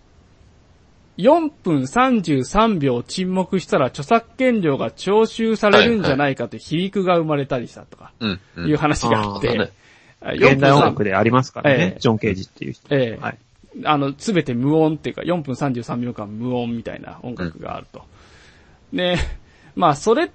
分33秒沈黙したら著作権料が徴収されるんじゃないかという皮肉が生まれたりしたとか、いう話があって、 現代音楽でありますからね、ジョン・ケージっていう人。 すべて無音っていうか、4分33秒間無音みたいな音楽があると。で、まあそれって、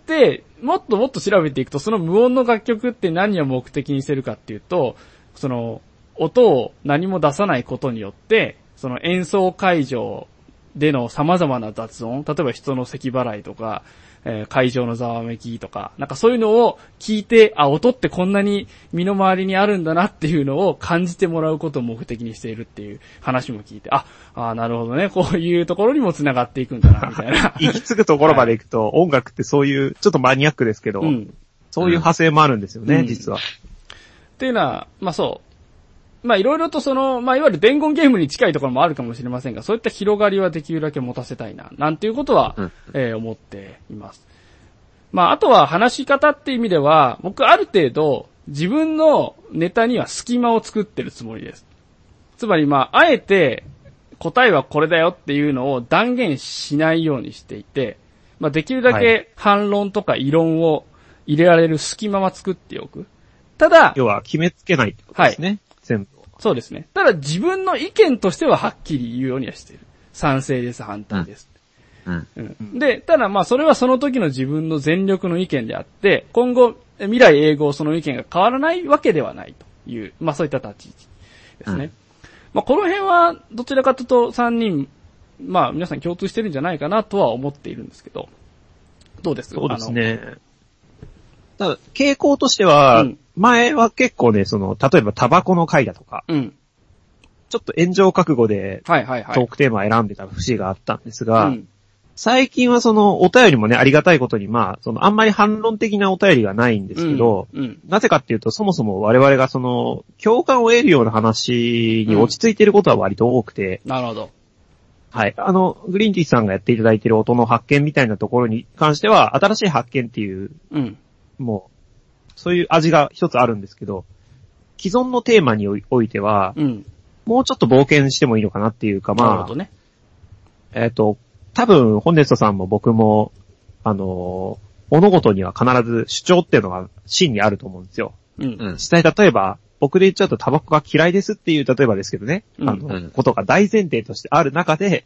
もっともっと調べていくと、その無音の楽曲って何を目的にしてるかっていうと、その、音を何も出さないことによって、その演奏会場での様々な雑音、例えば人の咳払いとか、会場のざわめきとか、なんかそういうのを聞いて、音ってこんなに身の回りにあるんだなっていうのを感じてもらうことを目的にしているっていう話も聞いて、なるほどね、こういうところにも繋がっていくんだな、みたいな。 行き着くところまで行くと、音楽ってそういう、ちょっとマニアックですけど、そういう派生もあるんですよね、実は。 っていうのは、まあそう。まあいろいろとまあいわゆる伝言ゲームに近いところもあるかもしれませんが、そういった広がりはできるだけ持たせたいな、なんていうことは、思っています。まああとは話し方っていう意味では、僕ある程度自分のネタには隙間を作ってるつもりです。つまりまああえて答えはこれだよっていうのを断言しないようにしていて、まあできるだけ反論とか異論を入れられる隙間は作っておく。ただ、 要は決めつけないってことですね。全部。 そうですね。ただ自分の意見としてははっきり言うようにはしている。賛成です、反対です。で、ただまあそれはその時の自分の全力の意見であって、今後未来永劫その意見が変わらないわけではないという、まあそういった立ち位置ですね。まあこの辺はどちらかというと3人、まあ皆さん共通してるんじゃないかなとは思っているんですけど、どうですか？ そうですね。ただ傾向としては、前は結構ね、例えばタバコの回だとか、ちょっと炎上覚悟で、トークテーマを選んでた節があったんですが、最近はお便りもね、ありがたいことに、まあ、あんまり反論的なお便りがないんですけど、なぜかっていうと、そもそも我々が共感を得るような話に落ち着いていることは割と多くて、 なるほど。 はい。グリーンティーさんがやっていただいている音の発見みたいなところに関しては、新しい発見っていう、もう、そういう味が一つあるんですけど、既存のテーマにおいては、もうちょっと冒険してもいいのかなっていうか、まあ、 なるほどね。 多分、ホネストさんも僕も、物事には必ず主張っていうのが真にあると思うんですよ。実際例えば、僕で言っちゃうとタバコが嫌いですっていう、例えばですけどね、ことが大前提としてある中で、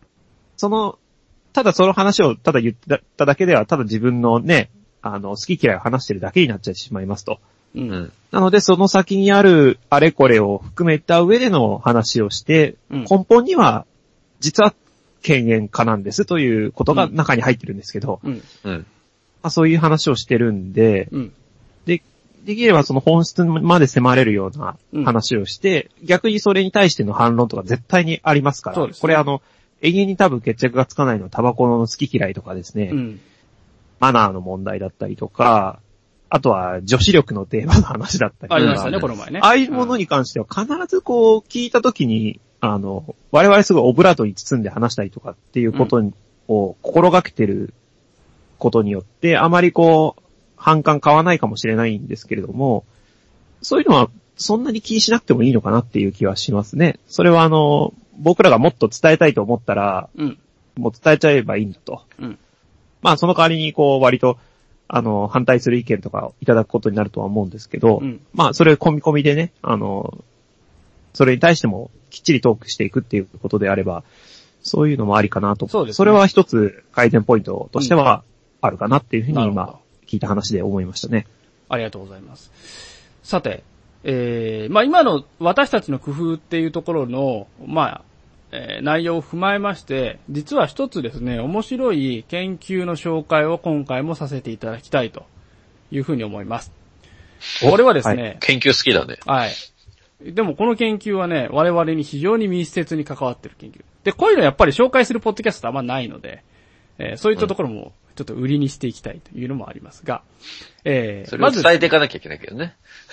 ただその話をただ言っただけでは、ただ自分のね、好き嫌いを話してるだけになっちゃってしまいますと。なので、その先にあるあれこれを含めた上での話をして、根本には、実は犬猿家なんですということが中に入ってるんですけど、まあ、そういう話をしてるんで、できればその本質まで迫れるような話をして、逆にそれに対しての反論とか絶対にありますから、これ永遠に多分決着がつかないのはタバコの好き嫌いとかですね、マナーの問題だったりとか、あとは女子力のテーマの話だったりとか。 ありましたね、この前ね。 ああいうものに関しては必ず聞いたときに、我々すごいオブラートに包んで話したりとかっていうことを心がけてることによって、あまり反感買わないかもしれないんですけれども、そういうのはそんなに気にしなくてもいいのかなっていう気はしますね。それは僕らがもっと伝えたいと思ったら、もう伝えちゃえばいいんだと。まあその代わりに割と、反対する意見とかいただくことになるとは思うんですけど、まあそれ込み込みでね、それに対してもきっちりトークしていくっていうことであれば、そういうのもありかなと。 そうですね。 それは一つ改善ポイントとしてはあるかなっていうふうに今聞いた話で思いましたね。 ありがとうございます。さて、まあ今の私たちの工夫っていうところの、まあ、内容を踏まえまして、実は一つですね、面白い研究の紹介を今回もさせていただきたいというふうに思います。これはですね、はい、 研究好きだね。 はい。でもこの研究はね、我々に非常に密接に関わってる研究。で、こういうのやっぱり紹介するポッドキャストあんまないので、そういったところもちょっと売りにしていきたいというのもありますが、 それを伝えていかなきゃいけないけどね。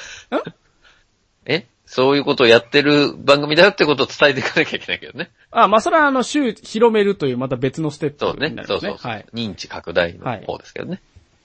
そういうことをやってる番組だよってことを伝えていかなきゃいけないけどね。 それは広めるというまた別のステップになるんですね。 そう。はい。認知拡大の方ですけどね。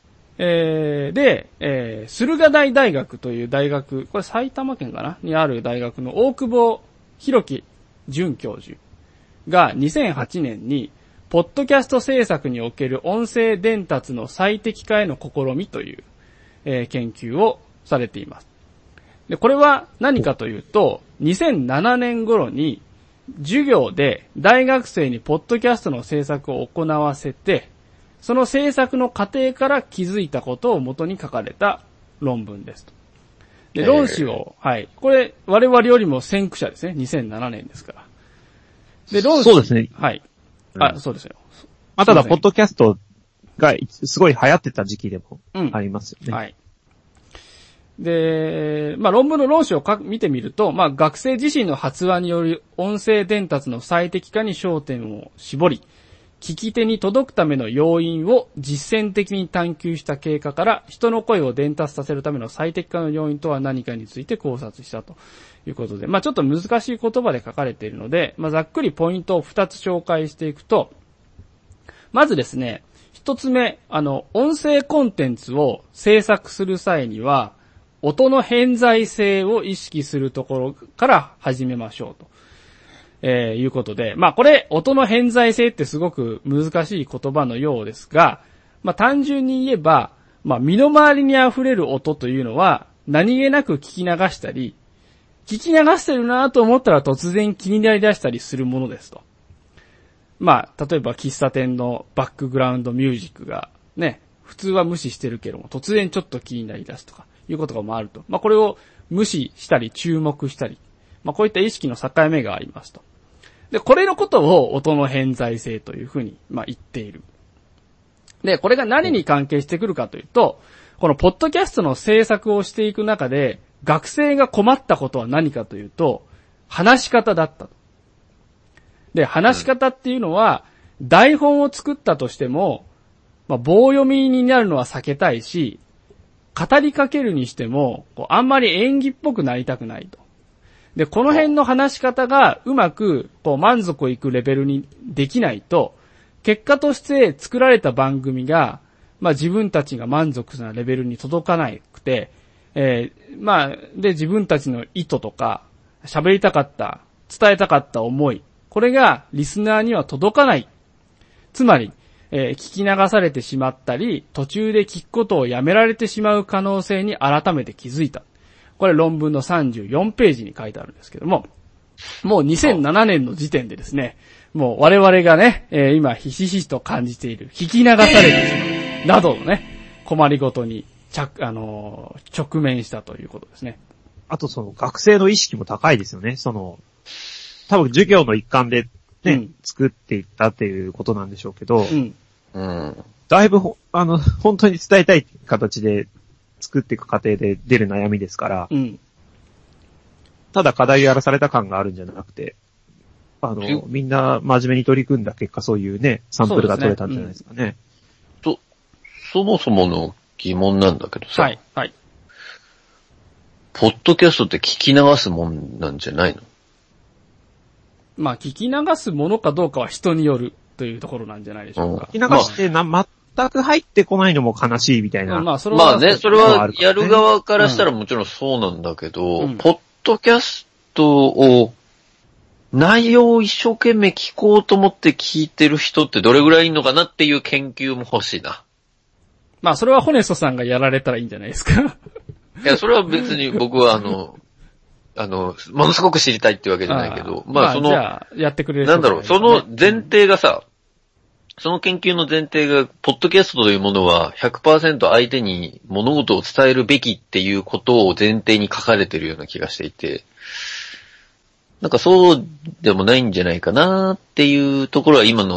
で、駿河台大学という大学、これ埼玉県かなにある大学の大久保博樹准教授が2008年に、ポッドキャスト制作における音声伝達の最適化への試みという、研究をされています。で、これは何かというと、2007年頃に授業で大学生にポッドキャストの制作を行わせて、その制作の過程から気づいたことを元に書かれた論文ですと。で、論旨を、はい。これ、我々よりも先駆者ですね。2007年ですから。で、論旨。 そうですね。 はい。そうですよ。 ただ、ポッドキャストがすごい流行ってた時期でもありますよね。 はい。で、論文の論旨を見てみると、学生自身の発話による音声伝達の最適化に焦点を絞り、聞き手に届くための要因を実践的に探求した経過から、人の声を伝達させるための最適化の要因とは何かについて考察したということで、ちょっと難しい言葉で書かれているので、ざっくりポイントを2つ紹介していくと、まずですね、1つ目、音声コンテンツを制作する際には、音の偏在性を意識するところから始めましょうと。いうことで、これ、音の偏在性ってすごく難しい言葉のようですが、単純に言えば、身の回りに溢れる音というのは、何気なく聞き流したり、聞き流してるなと思ったら突然気になり出したりするものですと。例えば喫茶店のバックグラウンドミュージックが、ね、普通は無視してるけども、突然ちょっと気になり出すとか、いうことがあると。これを無視したり注目したり、こういった意識の境目がありますと。で、これのことを音の偏在性というふうに、言っている。で、これが何に関係してくるかというと、このポッドキャストの制作をしていく中で、学生が困ったことは何かというと、話し方だったと。で、話し方っていうのは、台本を作ったとしても、棒読みになるのは避けたいし、語りかけるにしても、あんまり演技っぽくなりたくないと。で、この辺の話し方がうまく満足をいくレベルにできないと、結果として作られた番組が、自分たちが満足するレベルに届かなくて、で、自分たちの意図とか、喋りたかった、伝えたかった思い、これがリスナーには届かない。つまり、聞き流されてしまったり、途中で聞くことをやめられてしまう可能性に改めて気づいた。これ論文の34ページに書いてあるんですけども、もう2007年の時点でですね、もう我々がね、今ひしひしと感じている、聞き流されてしまう、などのね、困りごとに直面したということですね。 あと学生の意識も高いですよね。多分授業の一環でね、作っていったっていうことなんでしょうけど、だいぶ本当に伝えたい形で作っていく過程で出る悩みですから、ただ課題やらされた感があるんじゃなくて、みんな真面目に取り組んだ結果そういうね、サンプルが取れたんじゃないですかね。 そもそもの疑問なんだけどさ、 はい。 ポッドキャストって聞き流すもんなんじゃないの？ 聞き流すものかどうかは人によるというところなんじゃないでしょうか。 聞き流して全く入ってこないのも悲しいみたいな。 それはやる側からしたらもちろんそうなんだけど、ポッドキャストを内容を一生懸命聞こうと思って聞いてる人ってどれぐらいいるのかなっていう研究も欲しいな。 それはホネストさんがやられたらいいんじゃないですか。 いや、それは別に僕はものすごく知りたいってわけじゃないけど、 じゃあ、やってくれる、 その前提がさ、その研究の前提が、ポッドキャストというものは 100% 相手に物事を伝えるべきっていうことを前提に書かれてるような気がしていて、そうでもないんじゃないかなっていうところは今の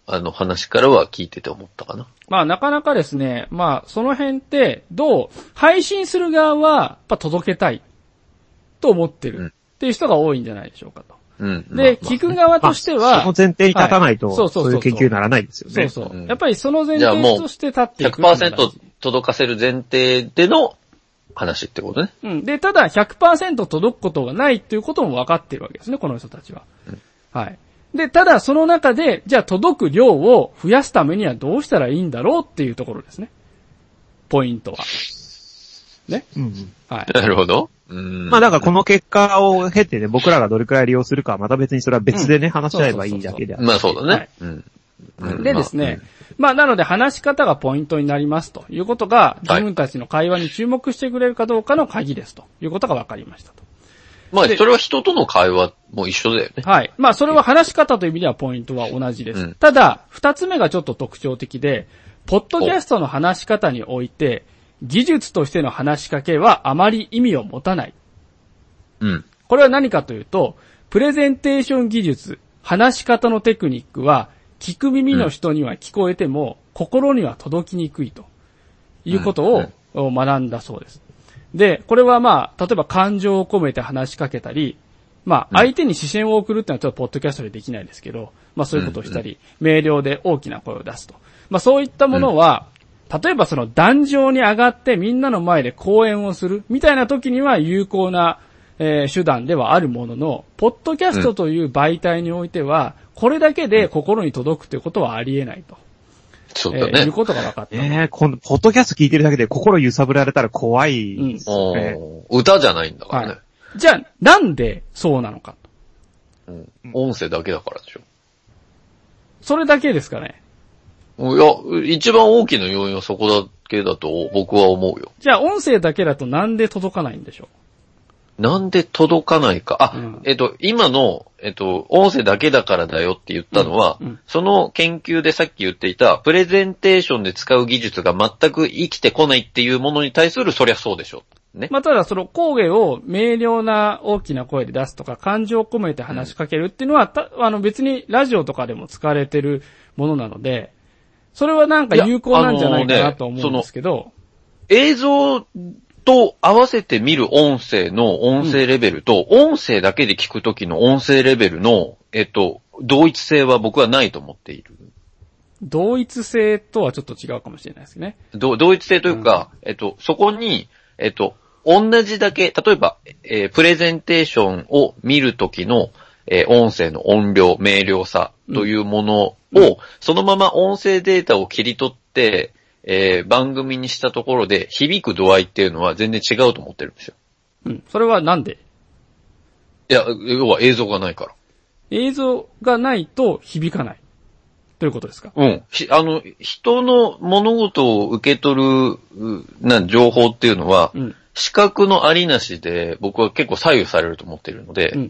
話からは聞いてて思ったかな。 まあなかなかですね、まあその辺って配信する側はやっぱ届けたいと思ってるっていう人が多いんじゃないでしょうかと。 うん。 で、聞く側としては、 その前提に立たないと、そういう研究にならないですよね。 そうそう。やっぱりその前提として立っていく。 100% 届かせる前提での話ってことね。 うん。で、ただ 100% 届くことがないっていうことも分かってるわけですね、この人たちは。はい。で、ただその中で、じゃあ届く量を増やすためにはどうしたらいいんだろうっていうところですね。ポイントは。ね。はい。 なるほど。 まあだからこの結果を経てね、僕らがどれくらい利用するかはまた別にそれは別でね、話し合えばいいだけである。 まあそうだね。 でですね、まあなので話し方がポイントになりますということが、自分たちの会話に注目してくれるかどうかの鍵ですということが分かりましたと。 まあそれは人との会話も一緒だよね。 はい。まあそれは話し方という意味ではポイントは同じです。ただ、二つ目がちょっと特徴的で、ポッドキャストの話し方において、技術としての話しかけはあまり意味を持たない。これは何かというと、プレゼンテーション技術、話し方のテクニックは、聞く耳の人には聞こえても、心には届きにくいということを学んだそうです。で、これはまあ、例えば感情を込めて話しかけたり、まあ、相手に視線を送るってのはちょっとポッドキャストでできないですけど、まあそういうことをしたり、明瞭で大きな声を出すと。まあそういったものは、例えばその壇上に上がってみんなの前で講演をするみたいな時には有効な手段ではあるものの、ポッドキャストという媒体においては、これだけで心に届くということはありえないと。 そうだね。 いうことが分かった。 このポッドキャスト聞いてるだけで心揺さぶられたら怖いですよね。 歌じゃないんだからね。 じゃあ、なんでそうなのかと。音声だけだからでしょ。 それだけですかね。 いや、一番大きな要因はそこだけだと僕は思うよ。 じゃあ、音声だけだとなんで届かないんでしょう？ なんで届かないか。今の、音声だけだからだよって言ったのは、その研究でさっき言っていた、プレゼンテーションで使う技術が全く生きてこないっていうものに対する、そりゃそうでしょ。ね。 まあ、ただその講義を明瞭な大きな声で出すとか、感情を込めて話しかけるっていうのは、別にラジオとかでも使われてるものなので、それはなんか有効なんじゃないかなと思うんですけど。 映像と合わせて見る音声の音声レベルと、音声だけで聞くときの音声レベルの、同一性は僕はないと思っている。 同一性とはちょっと違うかもしれないですね。 同一性というか、そこに、同じだけ、例えば、プレゼンテーションを見るときの、音声の音量、明瞭さというものを、そのまま音声データを切り取って、番組にしたところで響く度合いっていうのは全然違うと思ってるんですよ。 それはなんで？ いや、要は映像がないから。 映像がないと響かない。ということですか？ 人の物事を受け取る、情報っていうのは、視覚のありなしで僕は結構左右されると思っているので、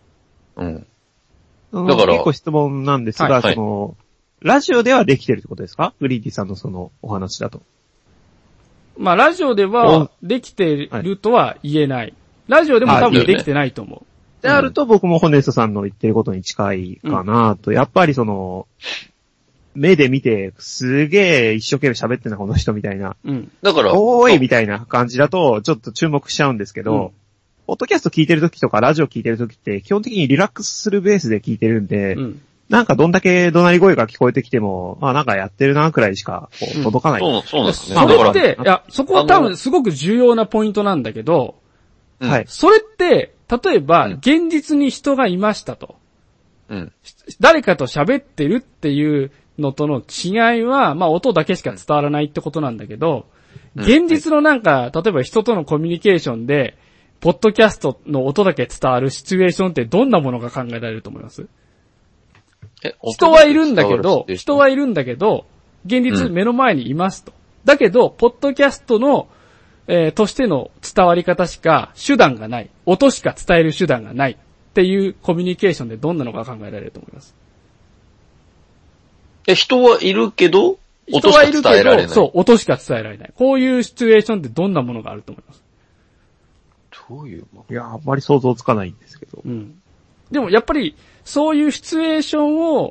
だから。結構質問なんですが、ラジオではできてるってことですか？グリーティさんのそのお話だと。 まあ、ラジオではできてるとは言えない。ラジオでも多分できてないと思う。 であると僕もホネストさんの言ってることに近いかなと。やっぱり目で見て、すげえ一生懸命喋ってんな、この人みたいな。 だから。 おーいみたいな感じだと、ちょっと注目しちゃうんですけど、ポッドキャスト聞いてる時とかラジオ聞いてる時って基本的にリラックスするベースで聞いてるんで、なんかどんだけ怒鳴り声が聞こえてきても、まあなんかやってるなくらいしか届かない。 そうですね。 それって、いや、そこは多分すごく重要なポイントなんだけど、それって、例えば、現実に人がいましたと。誰かと喋ってるっていうのとの違いは、まあ音だけしか伝わらないってことなんだけど、現実のなんか、例えば人とのコミュニケーションで、ポッドキャストの音だけ伝わるシチュエーションってどんなものが考えられると思います？人はいるんだけど、現実目の前にいますと。だけど、ポッドキャストの、としての伝わり方しか手段がない。音しか伝える手段がない。っていうコミュニケーションでどんなのが考えられると思います？ 人はいるけど、音しか伝えられない。 そう、音しか伝えられない。こういうシチュエーションってどんなものがあると思います？ どういうもの？ いや、あんまり想像つかないんですけど。 でもやっぱり、そういうシチュエーションを、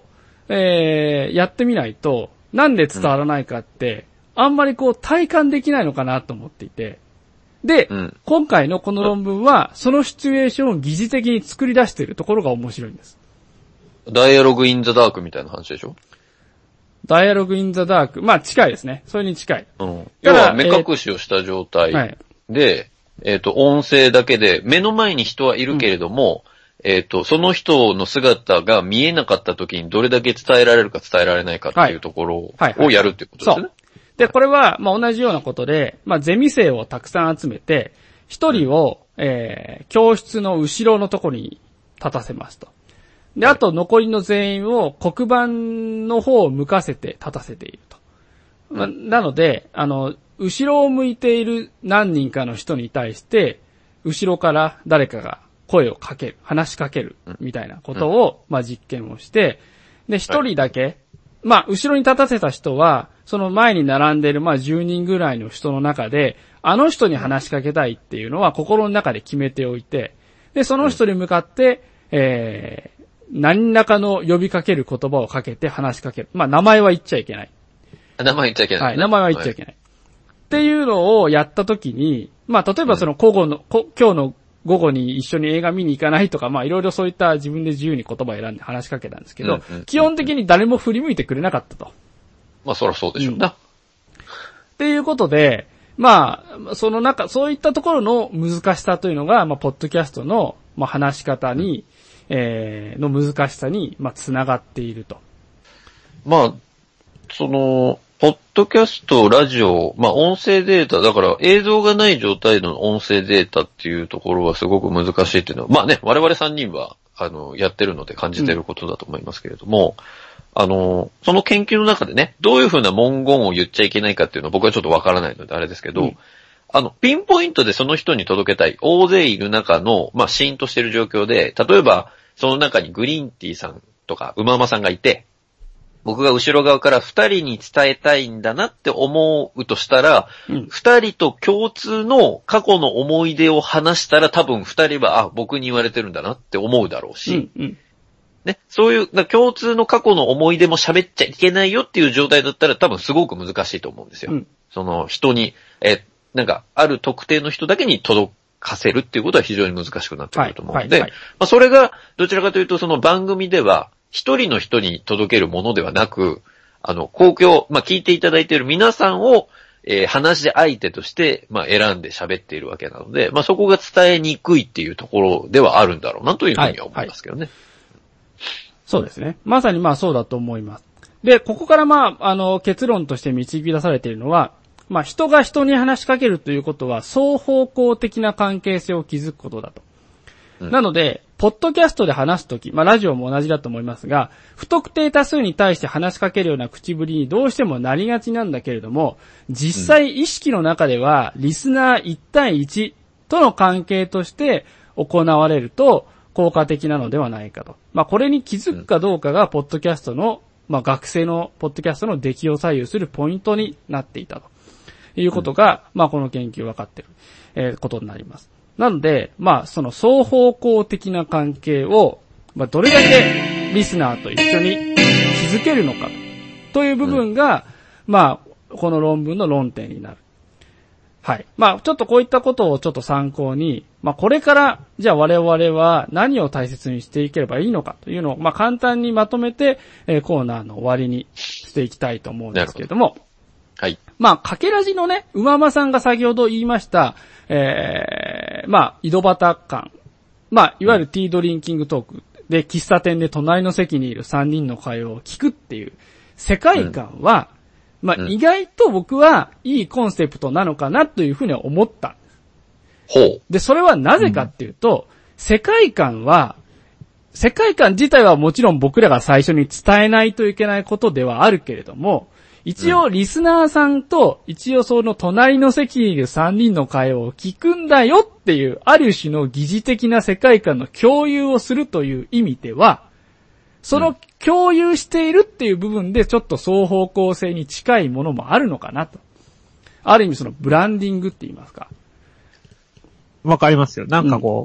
やってみないと、なんで伝わらないかって、あんまりこう体感できないのかなと思っていて。で、今回のこの論文は、そのシチュエーションを疑似的に作り出しているところが面白いんです。 ダイアログインザダークみたいな話でしょ？ ダイアログインザダーク。まあ近いですね。それに近い。 要は目隠しをした状態で、音声だけで、目の前に人はいるけれども、その人の姿が見えなかった時にどれだけ伝えられるか伝えられないかっていうところをやるっていうことですね。 で、これは、まあ、同じようなことで、まあ、ゼミ生をたくさん集めて、一人を、教室の後ろのところに立たせますと。で、あと残りの全員を黒板の方を向かせて立たせていると。なので、後ろを向いている何人かの人に対して、後ろから誰かが声をかける、話しかける、みたいなことを、まあ、実験をして、で、一人だけ、まあ、後ろに立たせた人は、その前に並んでいる、まあ、10人ぐらいの人の中で、あの人に話しかけたいっていうのは心の中で決めておいて、で、その人に向かって、何らかの呼びかける言葉をかけて話しかける。まあ、名前は言っちゃいけない。 名前言っちゃいけない、ね。 はい、名前は言っちゃいけない。っていうのをやったときに、まあ、例えばその今日の午後に一緒に映画見に行かないとか、まあいろいろそういった自分で自由に言葉を選んで話しかけたんですけど、基本的に誰も振り向いてくれなかったと。 まあそりゃそうでしょうな。 っていうことで、まあ、そういったところの難しさというのが、まあ、ポッドキャストの、まあ、話し方に、の難しさに、まあ、つながっていると。 まあ、ポッドキャスト、ラジオ、まあ音声データ、だから映像がない状態の音声データっていうところはすごく難しいっていうのは、まあね、我々3人は、やってるので感じてることだと思いますけれども、その研究の中でね、どういうふうな文言を言っちゃいけないかっていうのは僕はちょっとわからないのであれですけど、ピンポイントでその人に届けたい、大勢いる中の、まあシーンとしてる状況で、例えば、その中にグリーンティーさんとか、うままさんがいて、僕が後ろ側から二人に伝えたいんだなって思うとしたら、二人と共通の過去の思い出を話したら多分二人は、僕に言われてるんだなって思うだろうし、ね、そういう、共通の過去の思い出も喋っちゃいけないよっていう状態だったら多分すごく難しいと思うんですよ。その人に、ある特定の人だけに届かせるっていうことは非常に難しくなってくると思うので、まあそれがどちらかというとその番組では、一人の人に届けるものではなく、公共、まあ、聞いていただいている皆さんを、話し相手として、まあ、選んで喋っているわけなので、まあ、そこが伝えにくいっていうところではあるんだろうなというふうには思いますけどね。 そうですね。まさにまあそうだと思います。で、ここからまあ、結論として導き出されているのは、まあ、人が人に話しかけるということは、双方向的な関係性を築くことだと。なので、ポッドキャストで話すとき、まあラジオも同じだと思いますが、不特定多数に対して話しかけるような口ぶりにどうしてもなりがちなんだけれども、実際意識の中では、リスナー1対1との関係として行われると効果的なのではないかと。まあこれに気づくかどうかが、ポッドキャストの、まあ学生のポッドキャストの出来を左右するポイントになっていたということが、まあこの研究分かっている、ことになります。なので、まあ、その双方向的な関係を、まあ、どれだけリスナーと一緒に築けるのかという部分が、まあ、この論文の論点になる。はい。まあ、ちょっとこういったことをちょっと参考に、まあ、これから、じゃあ我々は何を大切にしていければいいのかというのを、まあ、簡単にまとめて、コーナーの終わりにしていきたいと思うんですけれども、 はい。 まあ、かけらじのね、うままさんが先ほど言いました、まあ、井戸端感。まあ、いわゆるティードリンキングトークで、喫茶店で隣の席にいる3人の会話を聞くっていう世界観は、まあ、意外と僕はいいコンセプトなのかなというふうには思ったんです。 ほう。 で、それはなぜかっていうと、世界観自体はもちろん僕らが最初に伝えないといけないことではあるけれども、一応リスナーさんと一応その隣の席にいる3人の会話を聞くんだよっていうある種の疑似的な世界観の共有をするという意味では、その共有しているっていう部分でちょっと双方向性に近いものもあるのかなと。ある意味そのブランディングって言いますか。 わかりますよ。なんかこう、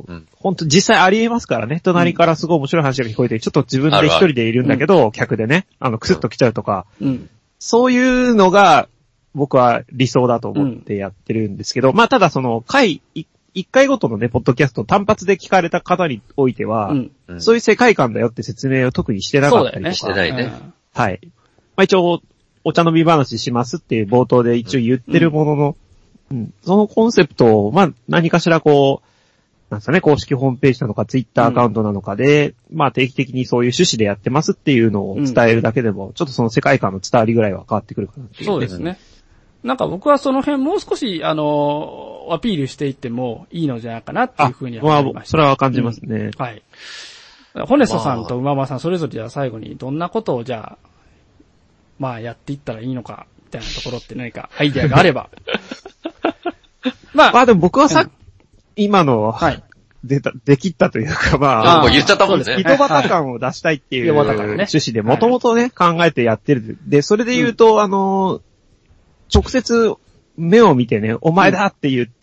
本当実際ありえますからね。隣からすごい面白い話が聞こえて、ちょっと自分で一人でいるんだけど、客でね、クスッと来ちゃうとか、そういうのが僕は理想だと思ってやってるんですけど、まあただ一回ごとのね、ポッドキャスト単発で聞かれた方においては、そういう世界観だよって説明を特にしてなかったりとか。 してないね。 はい。まあ一応、お茶飲み話しますっていう冒頭で一応言ってるものの、そのコンセプトを、まあ何かしらこう、なんですかね、公式ホームページなのか、ツイッターアカウントなのかで、まあ定期的にそういう趣旨でやってますっていうのを伝えるだけでも、ちょっとその世界観の伝わりぐらいは変わってくるかなっていう、ね。 そうですね。なんか僕はその辺もう少し、アピールしていってもいいのじゃないかなっていうふうには思いました。 それは感じますね。 はい。ホネストさんと馬場さんそれぞれじゃあ最後にどんなことをじゃあ、まあやっていったらいいのか、みたいなところって何かアイデアがあれば。 まあでも僕は今の、はい。できったというか、まあ、 もう言っちゃったもんね。 井戸端感を出したいっていう趣旨で、もともとね、考えてやってる。で、それで言うと、直接目を見てね、お前だって言って、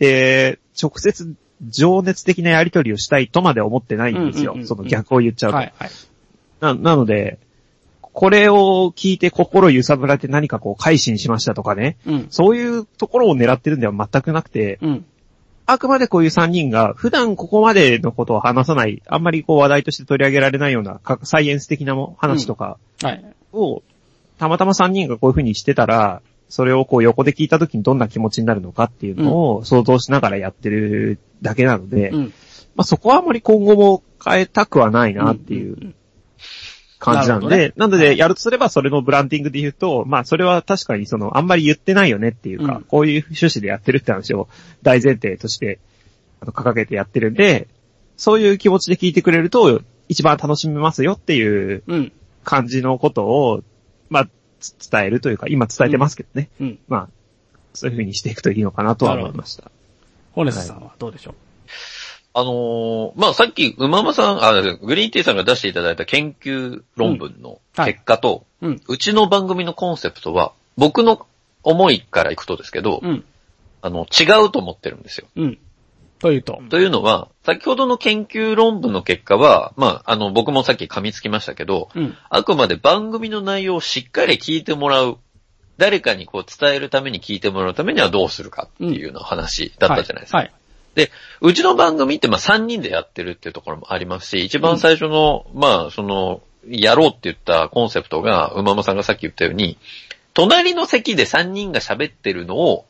直接情熱的なやりとりをしたいとまで思ってないんですよ。その逆を言っちゃうと。はいはい、なので、これを聞いて心揺さぶられて何かこう改心しましたとかね、そういうところを狙ってるんでは全くなくて、あくまでこういう3人が普段ここまでのことを話さない、あんまりこう話題として取り上げられないようなサイエンス的な話とかを、たまたま3人がこういう風にしてたら、それをこう横で聞いた時にどんな気持ちになるのかっていうのを想像しながらやってるだけなので、まあそこはあんまり今後も変えたくはないなっていう感じなんで、なのでやるとすればそれのブランディングで言うと、まあそれは確かにあんまり言ってないよねっていうか、こういう趣旨でやってるって話を大前提として掲げてやってるんで、そういう気持ちで聞いてくれると一番楽しめますよっていう感じのことを、まあ伝えるというか、今伝えてますけどね。まあ、そういう風にしていくといいのかなとは思いました。 ホネスさんはどうでしょう、まあさっき、馬場さん、グリーンティーさんが出していただいた研究論文の結果と、うちの番組のコンセプトは、僕の思いからいくとですけど、違うと思ってるんですよ。 というのは、先ほどの研究論文の結果は、まあ、僕もさっき噛みつきましたけど、あくまで番組の内容をしっかり聞いてもらう。誰かにこう伝えるために聞いてもらうためにはどうするかっていうような話だったじゃないですか。で、うちの番組ってまあ3人でやってるっていうところもありますし、一番最初の、まあ、やろうって言ったコンセプトが、馬間さんがさっき言ったように、隣の席で3人が喋ってるのを、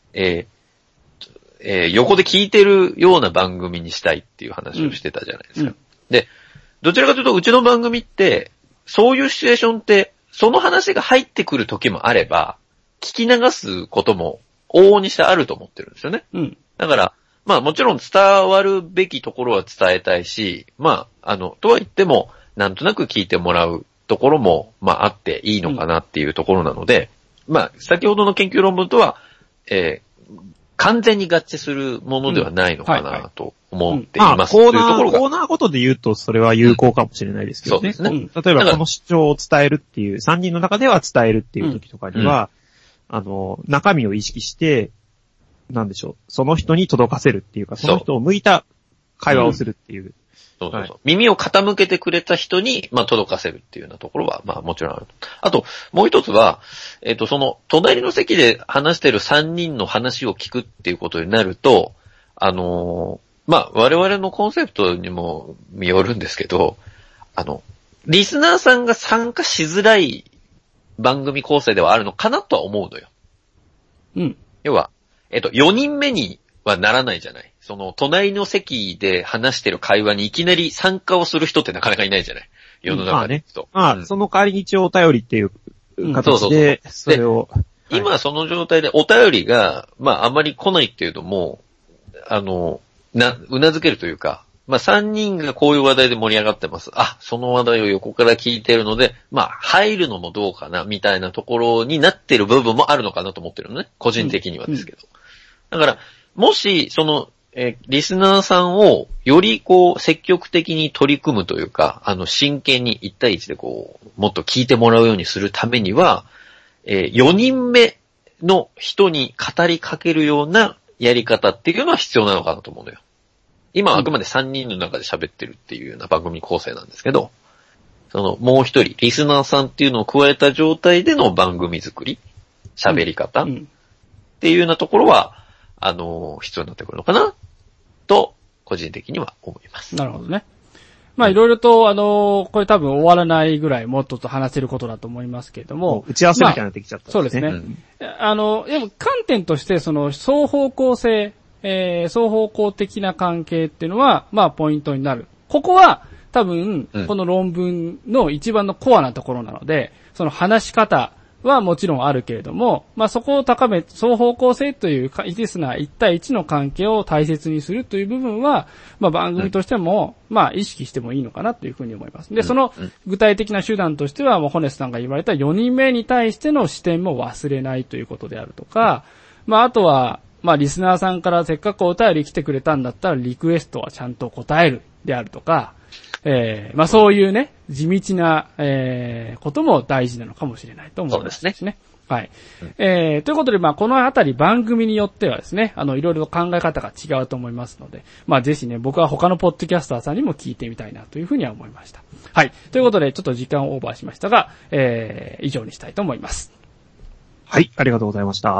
横で聞いてるような番組にしたいっていう話をしてたじゃないですか。で、どちらかというとうちの番組って、そういうシチュエーションって、その話が入ってくる時もあれば、聞き流すことも往々にしてあると思ってるんですよね。だから、まあもちろん伝わるべきところは伝えたいし、まあ、とは言っても、なんとなく聞いてもらうところも、まああっていいのかなっていうところなので、まあ先ほどの研究論文とは、完全に合致するものではないのかなと思っています。 コーナーごとで言うとそれは有効かもしれないですけどね。例えばこの主張を伝えるっていう、3人の中では伝えるっていう時とかには、中身を意識して、なんでしょう、その人に届かせるっていうか、その人を向いた会話をするっていう。 耳を傾けてくれた人に、まあ、届かせるっていうようなところは、まあ、もちろんある。あと、もう一つは、隣の席で話してる3人の話を聞くっていうことになると、まあ、我々のコンセプトにも見よるんですけど、リスナーさんが参加しづらい番組構成ではあるのかなとは思うのよ。要は、4人目にはならないじゃない。隣の席で話してる会話にいきなり参加をする人ってなかなかいないじゃない。世の中で。 その代わりに一応お便りっていう形で、それを。 今その状態でお便りが、まああまり来ないっていうのも、うなずけるというか、まあ3人がこういう話題で盛り上がってます。その話題を横から聞いてるので、まあ入るのもどうかな、みたいなところになってる部分もあるのかなと思ってるのね。個人的にはですけど。だから、もし、リスナーさんをより積極的に取り組むというか、真剣に1対1でもっと聞いてもらうようにするためには、4人目の人に語りかけるようなやり方っていうのは必要なのかなと思うのよ。 今はあくまで3人の中で喋ってるっていうような番組構成なんですけど、もう一人、リスナーさんっていうのを加えた状態での番組作り、喋り方、っていうようなところは、必要になってくるのかな、と、個人的には思います。 なるほどね。まあいろいろと、これ多分終わらないぐらいもっと話せることだと思いますけれども。 打ち合わせみたいになってきちゃった、ね。 そうですね。でも観点として双方向性、双方向的な関係っていうのは、まあポイントになる。ここは多分、この論文の一番のコアなところなので、その話し方はもちろんあるけれども、まあそこを高め、双方向性というリスナー1対1の関係を大切にするという部分は、まあ番組としても、まあ意識してもいいのかなというふうに思います。で、その具体的な手段としては、もうホネスさんが言われた4人目に対しての視点も忘れないということであるとか、まああとは、まあリスナーさんからせっかくお便り来てくれたんだったらリクエストはちゃんと答えるであるとか、まあそういうね、地道な、ことも大事なのかもしれないと思いますね。そうですね。はい。ということで、まあこのあたり番組によってはですね、いろいろと考え方が違うと思いますので、まあぜひね、僕は他のポッドキャスターさんにも聞いてみたいなというふうには思いました。はい。ということで、ちょっと時間をオーバーしましたが、以上にしたいと思います。 はい、ありがとうございました。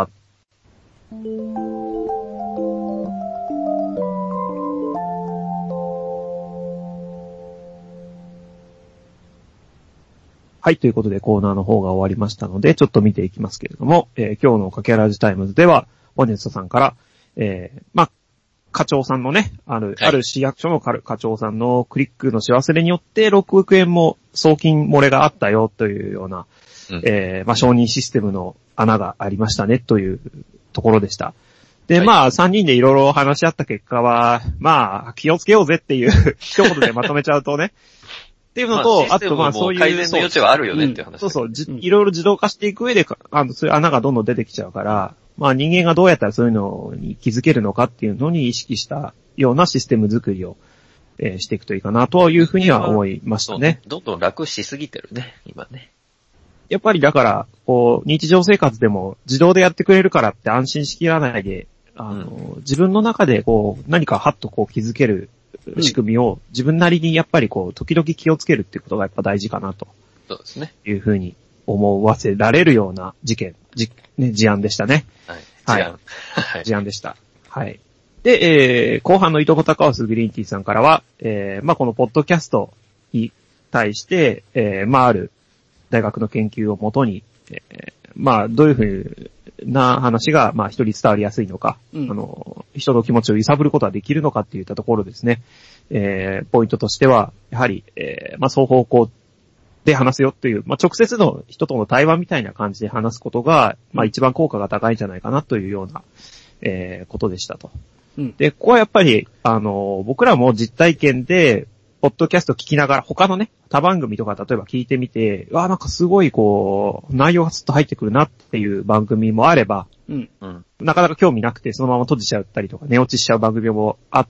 はい、ということでコーナーの方が終わりましたので、ちょっと見ていきますけれども、今日のかけらじタイムズでは、ホネストさんから、まあ、課長さんのね、ある市役所の課長さんのクリックのし忘れによって、6億円も送金漏れがあったよというような、まあ、承認システムの穴がありましたねというところでした。で、まあ、3人でいろいろ話し合った結果は、まあ、気をつけようぜっていう一言でまとめちゃうとね、っていうのと、あとまあそういう。 改善の余地はあるよねっていう話。 そうそう、いろいろ自動化していく上で、そういう穴がどんどん出てきちゃうから、まあ人間がどうやったらそういうのに気づけるのかっていうのに意識したようなシステム作りを、していくといいかなというふうには思いましたね。 どんどん楽しすぎてるね、今ね。 やっぱりだから、こう、日常生活でも自動でやってくれるからって安心しきらないで、自分の中でこう、何かハッとこう気づける、仕組みを自分なりにやっぱりこう時々気をつけるっていうことがやっぱ大事かなと。 そうですね。 いうふうに思わせられるような事案でしたね。 はい。 事案でした。はい。で、後半の糸端カオスグリーンティーさんからは、まあこのポッドキャストに対して、まあある大学の研究をもとに、まあどういうふうな話が、まあ人に伝わりやすいのか、人の気持ちを揺さぶることができるのかっていったところですね。ポイントとしては、やはり、まあ双方向で話すよっていう、まあ直接の人との対話みたいな感じで話すことが、まあ一番効果が高いんじゃないかなというような、ことでしたと。で、ここはやっぱり、僕らも実体験で、ポッドキャスト聞きながら、他のね、他番組とか例えば聞いてみて、なんかすごいこう、内容がずっと入ってくるなっていう番組もあれば、なかなか興味なくてそのまま閉じちゃったりとか、寝落ちしちゃう番組もあって、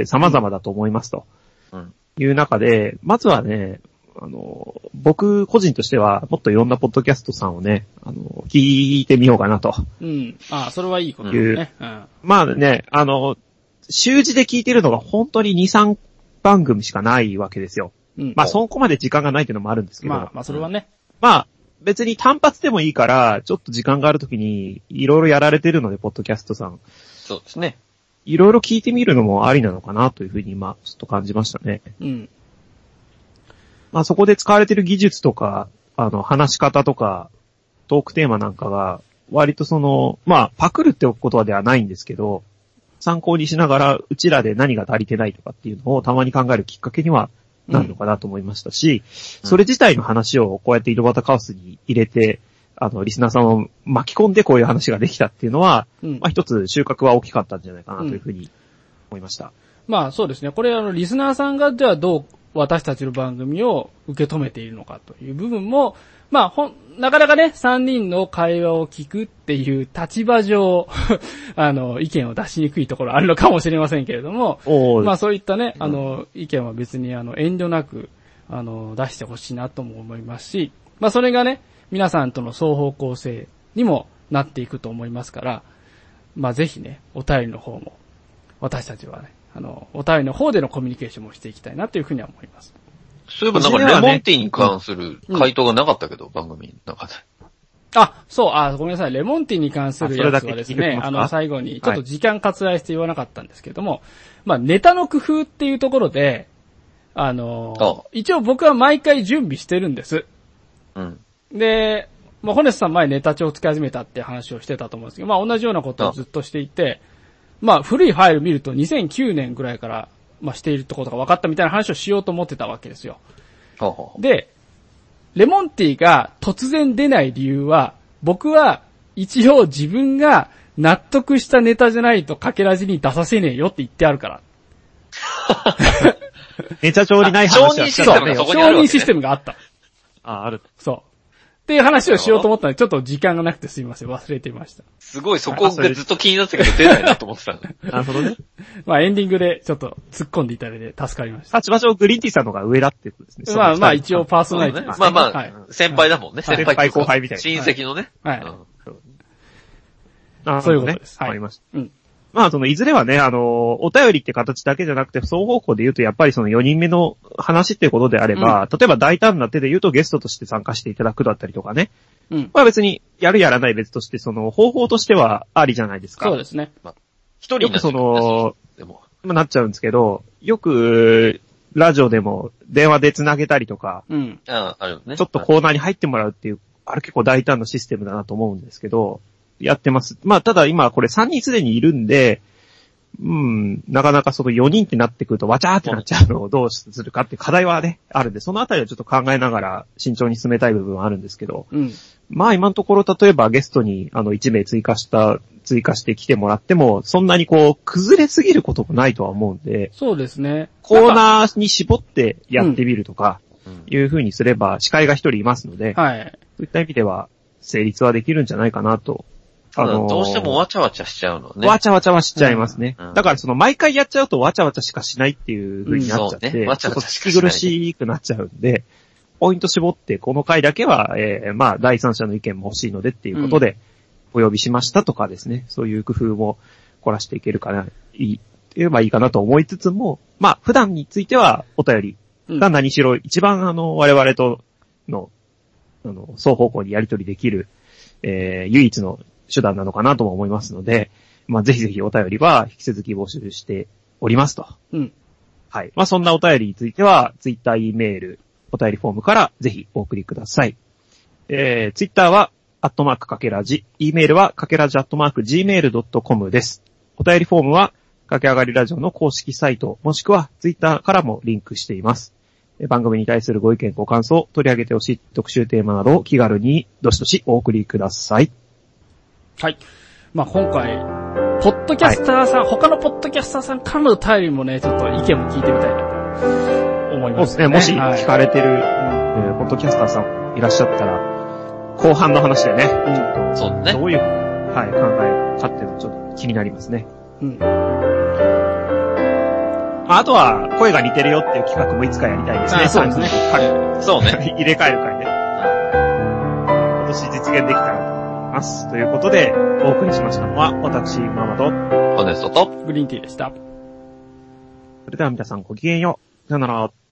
様々だと思いますと。いう中で、まずはね、僕個人としては、もっといろんなポッドキャストさんをね、聞いてみようかなと。 それはいいことですね。 まあね、習字で聞いてるのが本当に2、3番組しかないわけですよ。まあそこまで時間がないっていうのもあるんですけど。 まあそれはね。 まあ別に単発でもいいから、ちょっと時間があるときにいろいろやられてるので、ポッドキャストさん。 そうですね。 いろいろ聞いてみるのもありなのかなというふうに今ちょっと感じましたね。まあそこで使われてる技術とか、話し方とか、トークテーマなんかが、割とまあパクるってことではないんですけど、参考にしながら、うちらで何が足りてないとかっていうのをたまに考えるきっかけにはなるのかなと思いましたし、それ自体の話をこうやって井戸端カオスに入れて、リスナーさんを巻き込んでこういう話ができたっていうのは、まあ一つ収穫は大きかったんじゃないかなというふうに思いました。 まあそうですね。これリスナーさんがじゃあどう私たちの番組を受け止めているのかという部分も、まあなかなかね、3人の会話を聞くっていう立場上、意見を出しにくいところあるのかもしれませんけれども、まあそういったね、意見は別に遠慮なく、出してほしいなとも思いますし、まあそれがね、皆さんとの双方向性にもなっていくと思いますから、まあぜひね、お便りの方も、私たちはね、 お便りの方でのコミュニケーションもしていきたいなというふうには思います。 そういえばなんかレモンティーに関する回答がなかったけど、番組の中で。 そう、ごめんなさい。レモンティーに関するやつはですね、最後に、ちょっと時間割愛して言わなかったんですけども、まあ、ネタの工夫っていうところで、一応僕は毎回準備してるんです。 うん。 で、まあ、ホネスさん前ネタ帳を使い始めたって話をしてたと思うんですけど、まあ、同じようなことをずっとしていて、まあ、古いファイル見ると2009年ぐらいから、まあ、しているところが分かったみたいな話をしようと思ってたわけですよ。で、レモンティーが突然出ない理由は、僕は一応自分が納得したネタじゃないとかけらじに出させねえよって言ってあるから。 ネタ帳にない話は承認システムがそこにあるわけね。 承認システムがあった。 ある。 そう。っていう話をしようと思ったので、ちょっと時間がなくてすみません。忘れていました。 すごいそこがずっと気になってたけど出ないなと思ってたんだ。 なるほどね。 まあエンディングでちょっと突っ込んでいただいて助かりました。 立場上グリーンティーさんの方が上だっていうことですね。 まあ一応パーソナリティですね。 まあ、先輩だもんね。 先輩後輩みたいな。 親戚のね。 はい。 そういうことです。 わかりました。 うん。 まあ、いずれはね、お便りって形だけじゃなくて、双方向で言うと、やっぱりその4人目の話っていうことであれば、例えば大胆な手で言うとゲストとして参加していただくだったりとかね。まあ別に、やるやらない別として、その方法としてはありじゃないですか。 そうですね。 一人になっちゃう。 なっちゃうんですけど、よく、ラジオでも電話で繋げたりとか、 あるね。 ちょっとコーナーに入ってもらうっていう、あれ結構大胆なシステムだなと思うんですけど、やってます。まあ、ただ今これ3人すでにいるんで、なかなかその4人ってなってくるとわちゃーってなっちゃうのをどうするかって課題はね、あるんで、そのあたりはちょっと考えながら慎重に進めたい部分はあるんですけど、まあ今のところ例えばゲストに1名追加してきてもらっても、そんなにこう崩れすぎることもないとは思うんで、 そうですね。 コーナーに絞ってやってみるとか、いう風にすれば司会が1人いますので、 はい。 そういった意味では成立はできるんじゃないかなと。 どうしてもわちゃわちゃしちゃうのね。 わちゃわちゃはしちゃいますね。だから毎回やっちゃうとわちゃわちゃしかしないっていう風になっちゃって、 わちゃわちゃしかし苦しくなっちゃうんで、ポイント絞って、この回だけは、まあ、第三者の意見も欲しいのでっていうことで、お呼びしましたとかですね、そういう工夫も凝らしていけるかな、言えばいいかなと思いつつも、まあ、普段についてはお便りが何しろ一番我々との、双方向にやり取りできる、唯一の手段なのかなとも思いますので、まあ、ぜひぜひお便りは引き続き募集しておりますと。はい。まあ、そんなお便りについては、ツイッター、Eメール、お便りフォームからぜひお送りください。ツイッターは、@かけらじ、Eメールはかけらじ@gmail.com です。お便りフォームは、かけあがりラジオの公式サイト、もしくはツイッターからもリンクしています。番組に対するご意見、ご感想、取り上げてほしい特集テーマなどを気軽にどしどしお送りください。 はい。まあ、今回、ポッドキャスターさん、他のポッドキャスターさんからのお便りもね、ちょっと意見も聞いてみたいなと思いますね。 そうですね。もし聞かれてる、ポッドキャスターさんいらっしゃったら、後半の話でね、ちょっと、どういう、考えかっていうのちょっと気になりますね。あとは、声が似てるよっていう企画もいつかやりたいですね。 そうですね。 そうね。 入れ替える回ね。今年実現できたらと思います。ということで、お送りしましたのは、私、ママと、 ホネストと、 グリーンティーでした。 それでは皆さんごきげんよう。さよなら。